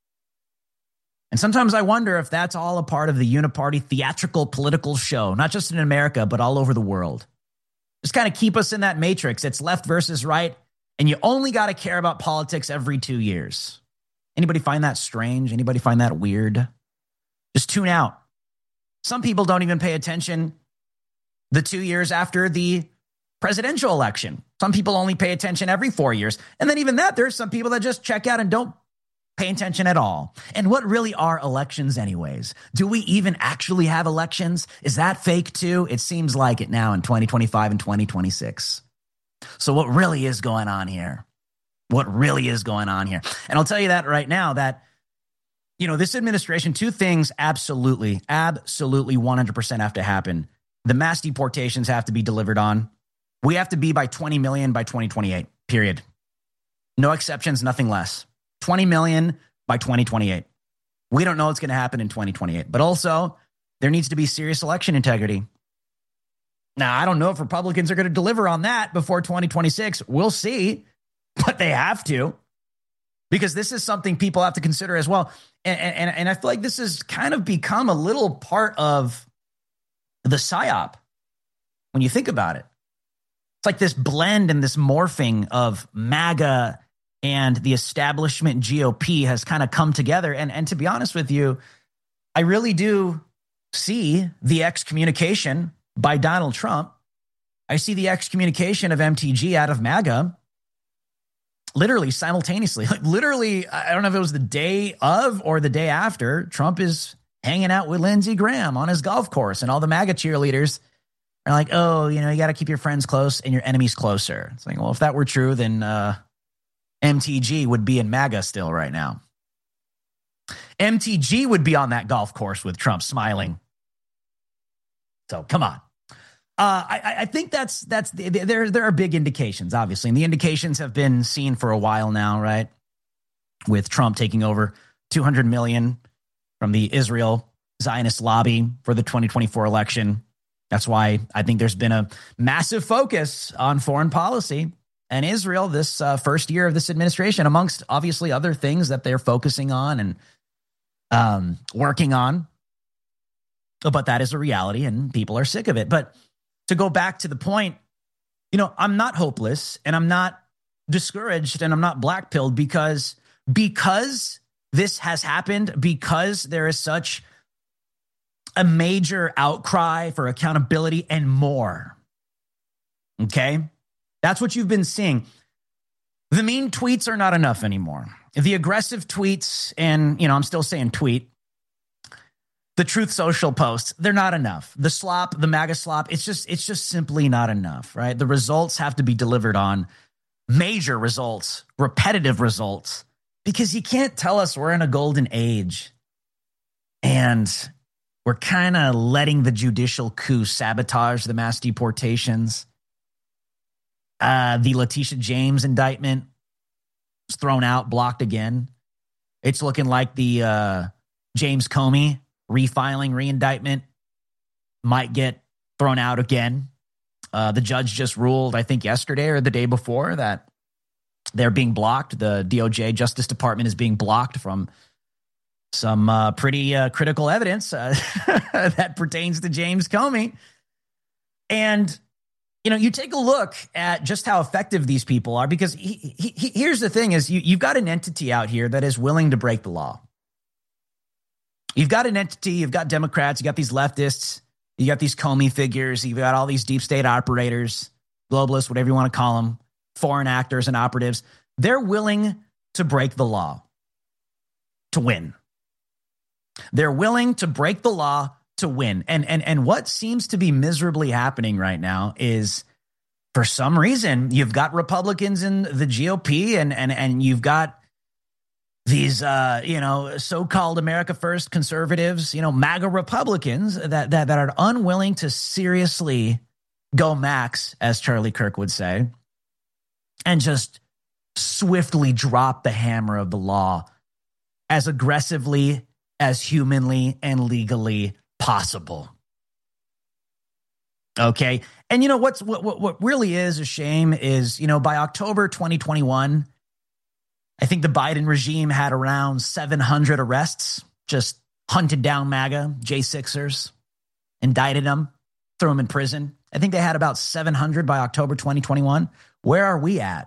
And sometimes I wonder if that's all a part of the uniparty theatrical political show, not just in America, but all over the world. Just kind of keep us in that matrix. It's left versus right. And you only got to care about politics every two years. Anybody find that strange? Anybody find that weird? Just tune out. Some people don't even pay attention the two years after the presidential election. Some people only pay attention every four years. And then even that, there's some people that just check out and don't pay attention at all. And what really are elections anyways? Do we even actually have elections? Is that fake too? It seems like it now in twenty twenty-five and twenty twenty-six. So what really is going on here? What really is going on here? And I'll tell you that right now that, you know, this administration, two things absolutely, absolutely one hundred percent have to happen. The mass deportations have to be delivered on. We have to be by twenty million by twenty twenty-eight, period. No exceptions, nothing less. twenty million by twenty twenty-eight. We don't know what's going to happen in twenty twenty-eight, but also there needs to be serious election integrity. Now, I don't know if Republicans are going to deliver on that before twenty twenty-six. We'll see, but they have to, because this is something people have to consider as well. And, and, and I feel like this has kind of become a little part of the psyop when you think about it. It's like this blend and this morphing of MAGA and the establishment G O P has kind of come together. And, and to be honest with you, I really do see the excommunication by Donald Trump. I see the excommunication of M T G out of MAGA literally simultaneously. Like literally, I don't know if it was the day of or the day after, Trump is hanging out with Lindsey Graham on his golf course, and all the MAGA cheerleaders are like, oh, you know, you got to keep your friends close and your enemies closer. It's like, well, if that were true, then uh, M T G would be in MAGA still right now. M T G would be on that golf course with Trump smiling. So come on. Uh, I, I think that's that's there. There are big indications, obviously, and the indications have been seen for a while now, right? With Trump taking over two hundred million from the Israel Zionist lobby for the twenty twenty-four election. That's why I think there's been a massive focus on foreign policy and Israel this uh, first year of this administration, amongst obviously other things that they're focusing on and um, working on. But that is a reality, and people are sick of it. But to go back to the point, you know, I'm not hopeless and I'm not discouraged and I'm not blackpilled because, because this has happened, because there is such a major outcry for accountability and more. Okay? That's what you've been seeing. The mean tweets are not enough anymore. The aggressive tweets, and, you know, I'm still saying tweet, the Truth Social posts, they're not enough. The slop, the MAGA slop, it's just it's just simply not enough, right? The results have to be delivered on, major results, repetitive results, because you can't tell us we're in a golden age and we're kind of letting the judicial coup sabotage the mass deportations. Uh, the Letitia James indictment was thrown out, blocked again. It's looking like the uh, James Comey refiling, reindictment might get thrown out again. Uh, the judge just ruled, I think yesterday or the day before, that they're being blocked. The D O J Justice Department is being blocked from some uh, pretty uh, critical evidence uh, that pertains to James Comey. And, you know, you take a look at just how effective these people are, because he, he, he, here's the thing is you, you've got an entity out here that is willing to break the law. You've got an entity, you've got Democrats, you got these leftists, you got these Comey figures, you've got all these deep state operators, globalists, whatever you want to call them, foreign actors and operatives. They're willing to break the law to win. They're willing to break the law to win. And, and, and what seems to be miserably happening right now is, for some reason, you've got Republicans in the G O P and, and, and you've got these, uh, you know, so-called America First conservatives, you know, MAGA Republicans that, that, that are unwilling to seriously go max, as Charlie Kirk would say, and just swiftly drop the hammer of the law as aggressively, as humanly and legally possible. Okay. And you know, what's what, what, what really is a shame is, you know, by October twenty twenty-one, I think the Biden regime had around seven hundred arrests, just hunted down MAGA, J sixers, indicted them, threw them in prison. I think they had about seven hundred by October twenty twenty-one. Where are we at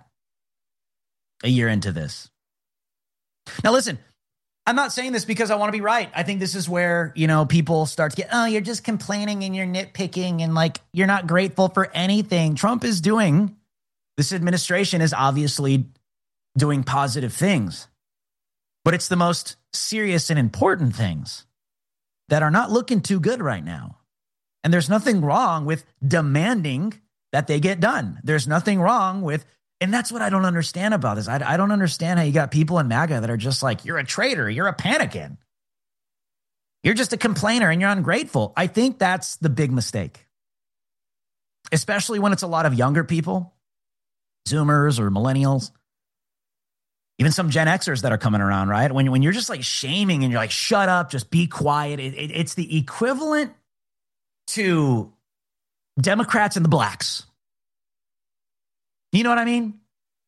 a year into this? Now, listen, I'm not saying this because I want to be right. I think this is where, you know, people start to get, oh, you're just complaining and you're nitpicking and like, you're not grateful for anything. Trump is doing, this administration is obviously doing positive things, but it's the most serious and important things that are not looking too good right now. And there's nothing wrong with demanding that they get done. There's nothing wrong with, and that's what I don't understand about this. I, I don't understand how you got people in MAGA that are just like, you're a traitor, you're a panican, you're just a complainer and you're ungrateful. I think that's the big mistake, especially when it's a lot of younger people, Zoomers or millennials, even some Gen Xers that are coming around, right? When, when you're just like shaming and you're like, shut up, just be quiet. It, it, it's the equivalent to Democrats and the blacks. You know what I mean?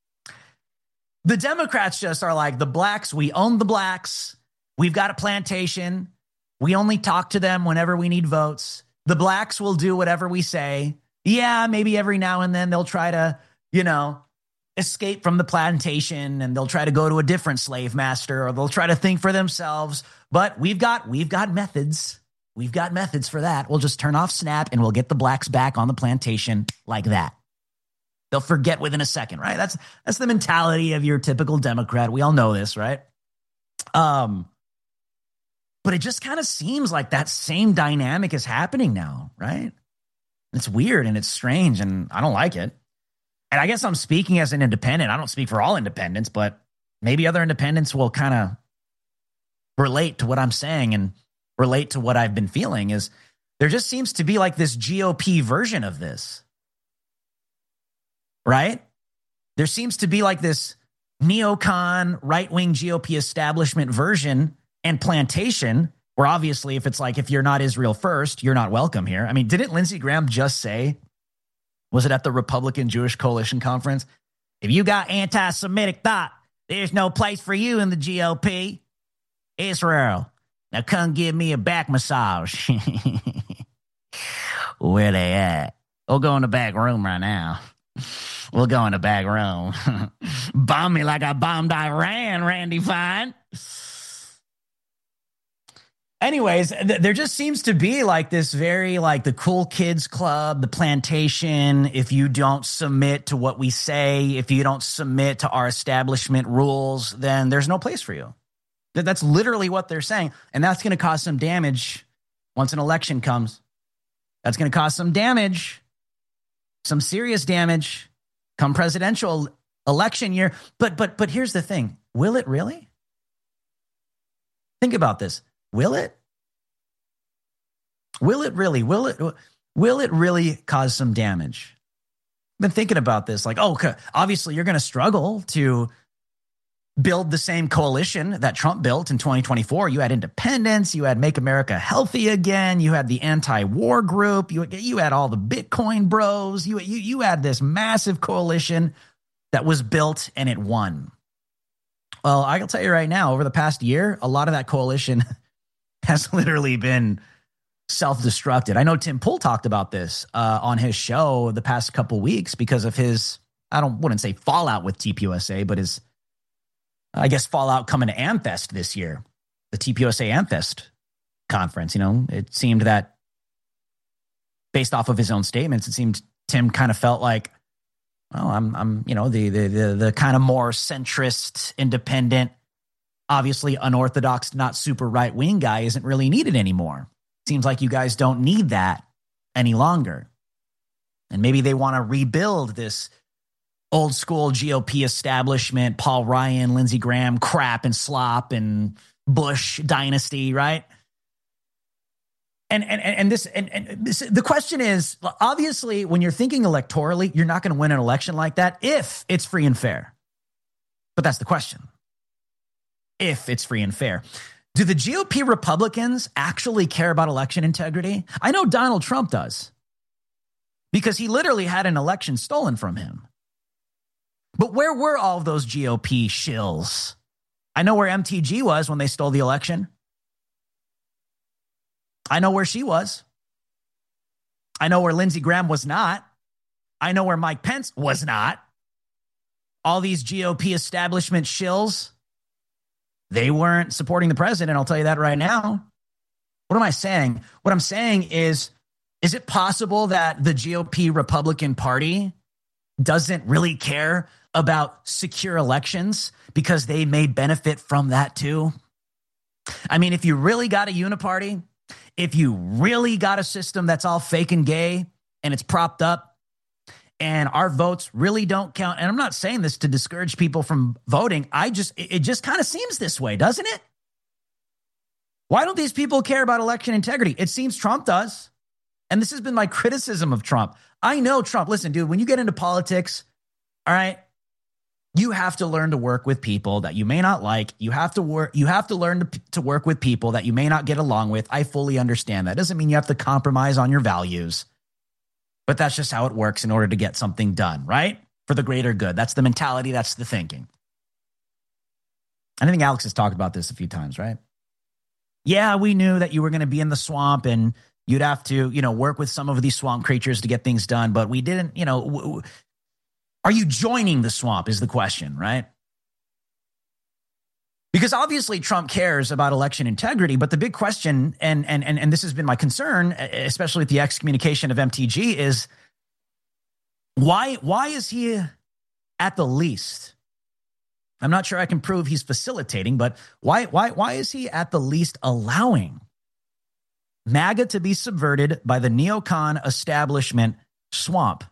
The Democrats just are like, the blacks, we own the blacks. We've got a plantation. We only talk to them whenever we need votes. The blacks will do whatever we say. Yeah, maybe every now and then they'll try to, you know, escape from the plantation and they'll try to go to a different slave master or they'll try to think for themselves. But we've got, we've got methods. We've got methods for that. We'll just turn off Snap and we'll get the blacks back on the plantation like that. They'll forget within a second, right? That's that's the mentality of your typical Democrat. We all know this, right? Um, but it just kind of seems like that same dynamic is happening now, right? It's weird and it's strange and I don't like it. And I guess I'm speaking as an independent. I don't speak for all independents, but maybe other independents will kind of relate to what I'm saying and relate to what I've been feeling. Is there just seems to be like this G O P version of this. Right? There seems to be like this neocon right-wing G O P establishment version and plantation where obviously if it's like, if you're not Israel first, you're not welcome here. I mean, didn't Lindsey Graham just say, was it at the Republican Jewish Coalition Conference? If you got anti-Semitic thought, there's no place for you in the G O P. Israel, now come give me a back massage. Where they at? We'll go in the back room right now. We'll go in the back room. Bomb me like I bombed Iran, Randy Fine. Anyways, th- there just seems to be like this very like the cool kids club, the plantation. If you don't submit to what we say, if you don't submit to our establishment rules, then there's no place for you. Th- that's literally what they're saying. And that's going to cause some damage once an election comes. That's going to cause some damage. Some serious damage come presidential election year. But but but here's the thing. Will it really? Think about this. Will it? Will it really? Will it will it really cause some damage? I've been thinking about this. Like, oh, okay, obviously you're going to struggle to build the same coalition that Trump built in twenty twenty-four. You had independents, you had Make America Healthy Again, you had the anti-war group, you, you had all the Bitcoin bros, you, you, you had this massive coalition that was built and it won. Well, I can tell you right now, over the past year, a lot of that coalition has literally been self-destructed. I know Tim Pool talked about this uh, on his show the past couple weeks because of his, I don't wouldn't say fallout with T P U S A, but his, I guess, fallout coming to AmFest this year, the T P U S A AmFest conference. You know, it seemed that based off of his own statements, it seemed Tim kind of felt like, well, I'm, I'm, you know, the, the, the, the kind of more centrist, independent, obviously unorthodox, not super right wing guy isn't really needed anymore. Seems like you guys don't need that any longer. And maybe they want to rebuild this old school G O P establishment, Paul Ryan, Lindsey Graham crap and slop and Bush dynasty, right? And and and this and, and this, the question is, obviously, when you're thinking electorally, you're not going to win an election like that if it's free and fair. But that's the question. If it's free and fair. Do the G O P Republicans actually care about election integrity? I know Donald Trump does, because he literally had an election stolen from him. But where were all of those G O P shills? I know where M T G was when they stole the election. I know where she was. I know where Lindsey Graham was not. I know where Mike Pence was not. All these G O P establishment shills, they weren't supporting the president. I'll tell you that right now. What am I saying? What I'm saying is, is it possible that the G O P Republican Party doesn't really care about secure elections because they may benefit from that too? I mean, if you really got a uniparty, if you really got a system that's all fake and gay and it's propped up and our votes really don't count, and I'm not saying this to discourage people from voting, I just, it just kind of seems this way, doesn't it? Why don't these people care about election integrity? It seems Trump does. And this has been my criticism of Trump. I know Trump. Listen, dude, when you get into politics, all right, you have to learn to work with people that you may not like. You have to work. You have to learn to, to work with people that you may not get along with. I fully understand that. Doesn't mean you have to compromise on your values, but that's just how it works in order to get something done, right? For the greater good. That's the mentality. That's the thinking. I think Alex has talked about this a few times, right? Yeah, we knew that you were going to be in the swamp and you'd have to, you know, work with some of these swamp creatures to get things done, but we didn't, you know, w- w- are you joining the swamp is the question, right? Because obviously Trump cares about election integrity, but the big question, and and and, and this has been my concern, especially with the excommunication of M T G, is why why is he at the least, I'm not sure I can prove he's facilitating, but why why why is he at the least allowing MAGA to be subverted by the neocon establishment swamp?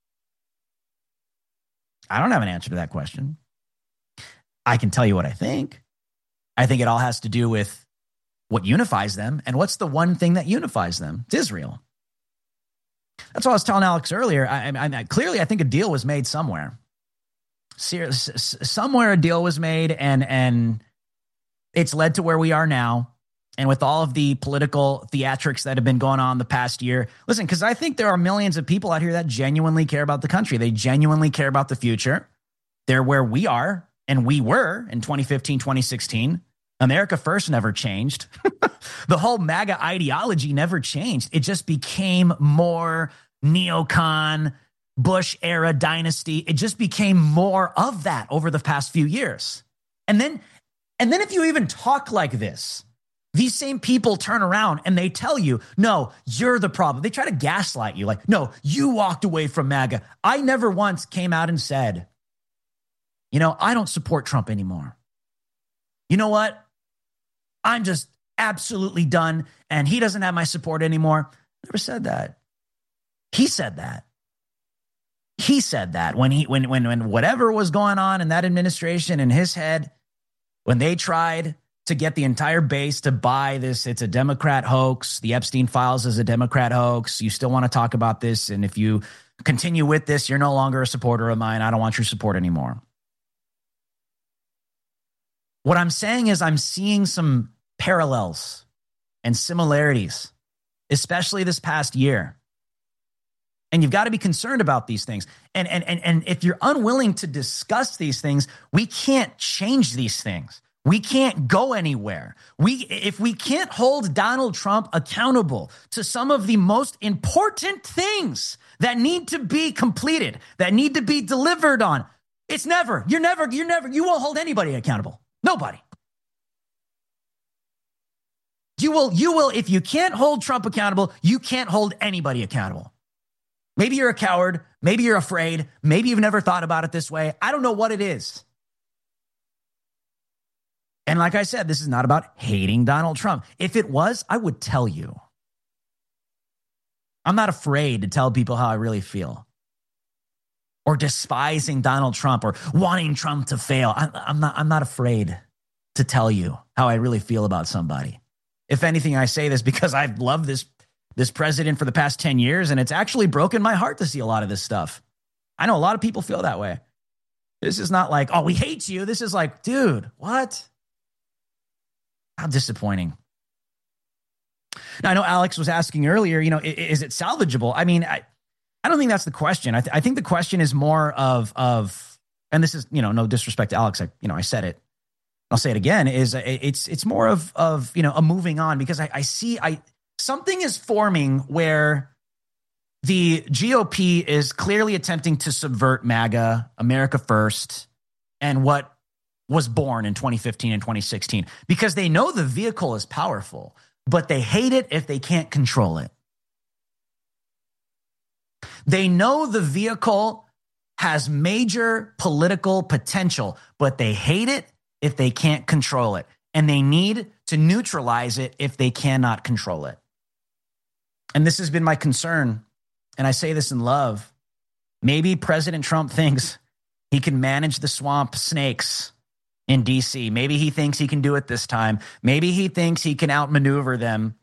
I don't have an answer to that question. I can tell you what I think. I think it all has to do with what unifies them. And what's the one thing that unifies them? It's Israel. That's what I was telling Alex earlier. I, I, I, clearly, I think a deal was made somewhere. Somewhere a deal was made, and, and it's led to where we are now. And with all of the political theatrics that have been going on the past year, listen, because I think there are millions of people out here that genuinely care about the country. They genuinely care about the future. They're where we are and we were in twenty fifteen, twenty sixteen. America First never changed. The whole MAGA ideology never changed. It just became more neocon, Bush era dynasty. It just became more of that over the past few years. And then, and then if you even talk like this, these same people turn around and they tell you, no, you're the problem. They try to gaslight you like, no, you walked away from MAGA. I never once came out and said, you know, I don't support Trump anymore. You know what? I'm just absolutely done and he doesn't have my support anymore. Never said that. He said that. He said that when he when when when whatever was going on in that administration in his head, when they tried to get the entire base to buy this, it's a Democrat hoax. The Epstein files is a Democrat hoax. You still want to talk about this. And if you continue with this, you're no longer a supporter of mine. I don't want your support anymore. What I'm saying is I'm seeing some parallels and similarities, especially this past year. And you've got to be concerned about these things. And, and, and, and if you're unwilling to discuss these things, we can't change these things. We can't go anywhere. We, if we can't hold Donald Trump accountable to some of the most important things that need to be completed, that need to be delivered on, it's never, you're never, you're never, you won't hold anybody accountable. Nobody. You will, you will, if you can't hold Trump accountable, you can't hold anybody accountable. Maybe you're a coward. Maybe you're afraid. Maybe you've never thought about it this way. I don't know what it is. And like I said, this is not about hating Donald Trump. If it was, I would tell you. I'm not afraid to tell people how I really feel. Or despising Donald Trump or wanting Trump to fail. I, I'm not, I'm not afraid to tell you how I really feel about somebody. If anything, I say this because I've loved this this president for the past ten years, and it's actually broken my heart to see a lot of this stuff. I know a lot of people feel that way. This is not like, oh, we hate you. This is like, dude, what? How disappointing. Now, I know Alex was asking earlier, you know, is it salvageable? I mean, I, I don't think that's the question. I, th- I think the question is more of, of, and this is, you know, no disrespect to Alex. I, you know, I said it. I'll say it again, is it's, it's more of, of, you know, a moving on, because I, I see, I, something is forming where the G O P is clearly attempting to subvert MAGA, America First, and what was born in twenty fifteen and twenty sixteen, because they know the vehicle is powerful, but they hate it if they can't control it. They know the vehicle has major political potential, but they hate it if they can't control it. And they need to neutralize it if they cannot control it. And this has been my concern, and I say this in love. Maybe President Trump thinks he can manage the swamp snakes in D C. Maybe he thinks he can do it this time. Maybe he thinks he can outmaneuver them.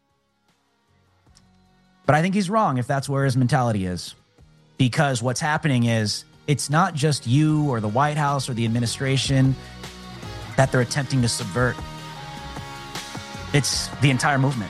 But I think he's wrong if that's where his mentality is. Because what's happening is it's not just you or the White House or the administration that they're attempting to subvert. It's the entire movement.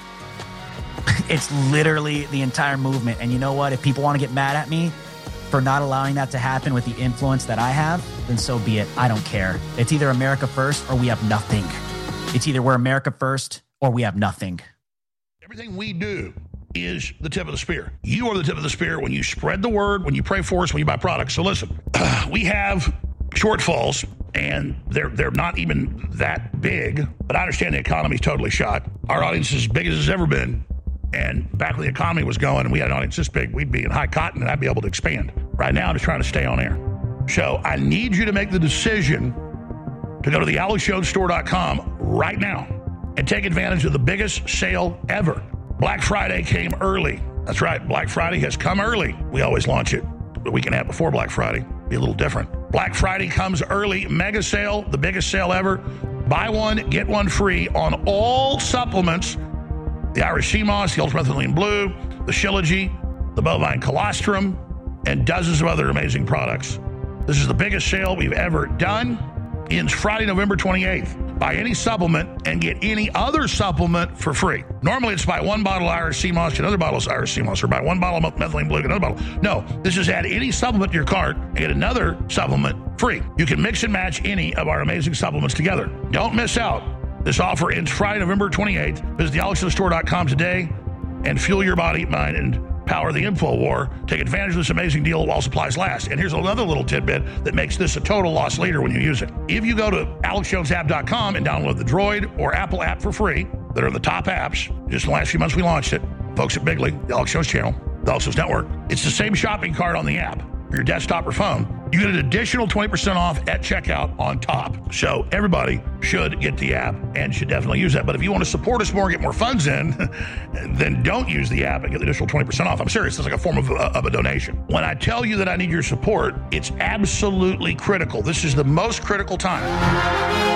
It's literally the entire movement. And you know what? If people want to get mad at me for not allowing that to happen with the influence that I have, then so be it. I don't care. It's either America first or we have nothing. It's either we're America first or we have nothing. Everything we do is the tip of the spear. You are the tip of the spear when you spread the word, when you pray for us, when you buy products. So listen, we have shortfalls, and they're they're not even that big, but I understand the economy's totally shot. Our audience is as big as it's ever been, and back when the economy was going and we had an audience this big, we'd be in high cotton and I'd be able to expand. Right now, I'm just trying to stay on air. So I need you to make the decision to go to the alex jones store dot com right now and take advantage of the biggest sale ever. Black Friday came early. That's right, Black Friday has come early. We always launch it the week and a half before Black Friday. Be a little different. Black Friday comes early, mega sale, the biggest sale ever. Buy one, get one free on all supplements. The Irish Sea Moss, the Ultramethylene Blue, the Shilajit, the Bovine Colostrum, and dozens of other amazing products. This is the biggest sale we've ever done. Ends Friday, November twenty-eighth. Buy any supplement and get any other supplement for free. Normally it's buy one bottle of Irish Sea Moss, get another bottle of Irish Sea Moss, or buy one bottle of Methylene Blue, get another bottle. No, this is add any supplement to your cart and get another supplement free. You can mix and match any of our amazing supplements together. Don't miss out. This offer ends Friday, November twenty-eighth. Visit the alex jones store dot com today and fuel your body, mind, and power the info war. Take advantage of this amazing deal while supplies last. And here's another little tidbit that makes this a total loss leader when you use it. If you go to alex jones app dot com and download the Droid or Apple app for free, that are the top apps, just in the last few months we launched it, folks at Bigly, the Alex Jones channel, the Alex Jones Network, it's the same shopping cart on the app, your desktop or phone. You get an additional twenty percent off at checkout on top. So everybody should get the app and should definitely use that. But if you want to support us more, get more funds in, then don't use the app and get the additional twenty percent off. I'm serious. It's like a form of a, of a donation. When I tell you that I need your support, it's absolutely critical. This is the most critical time.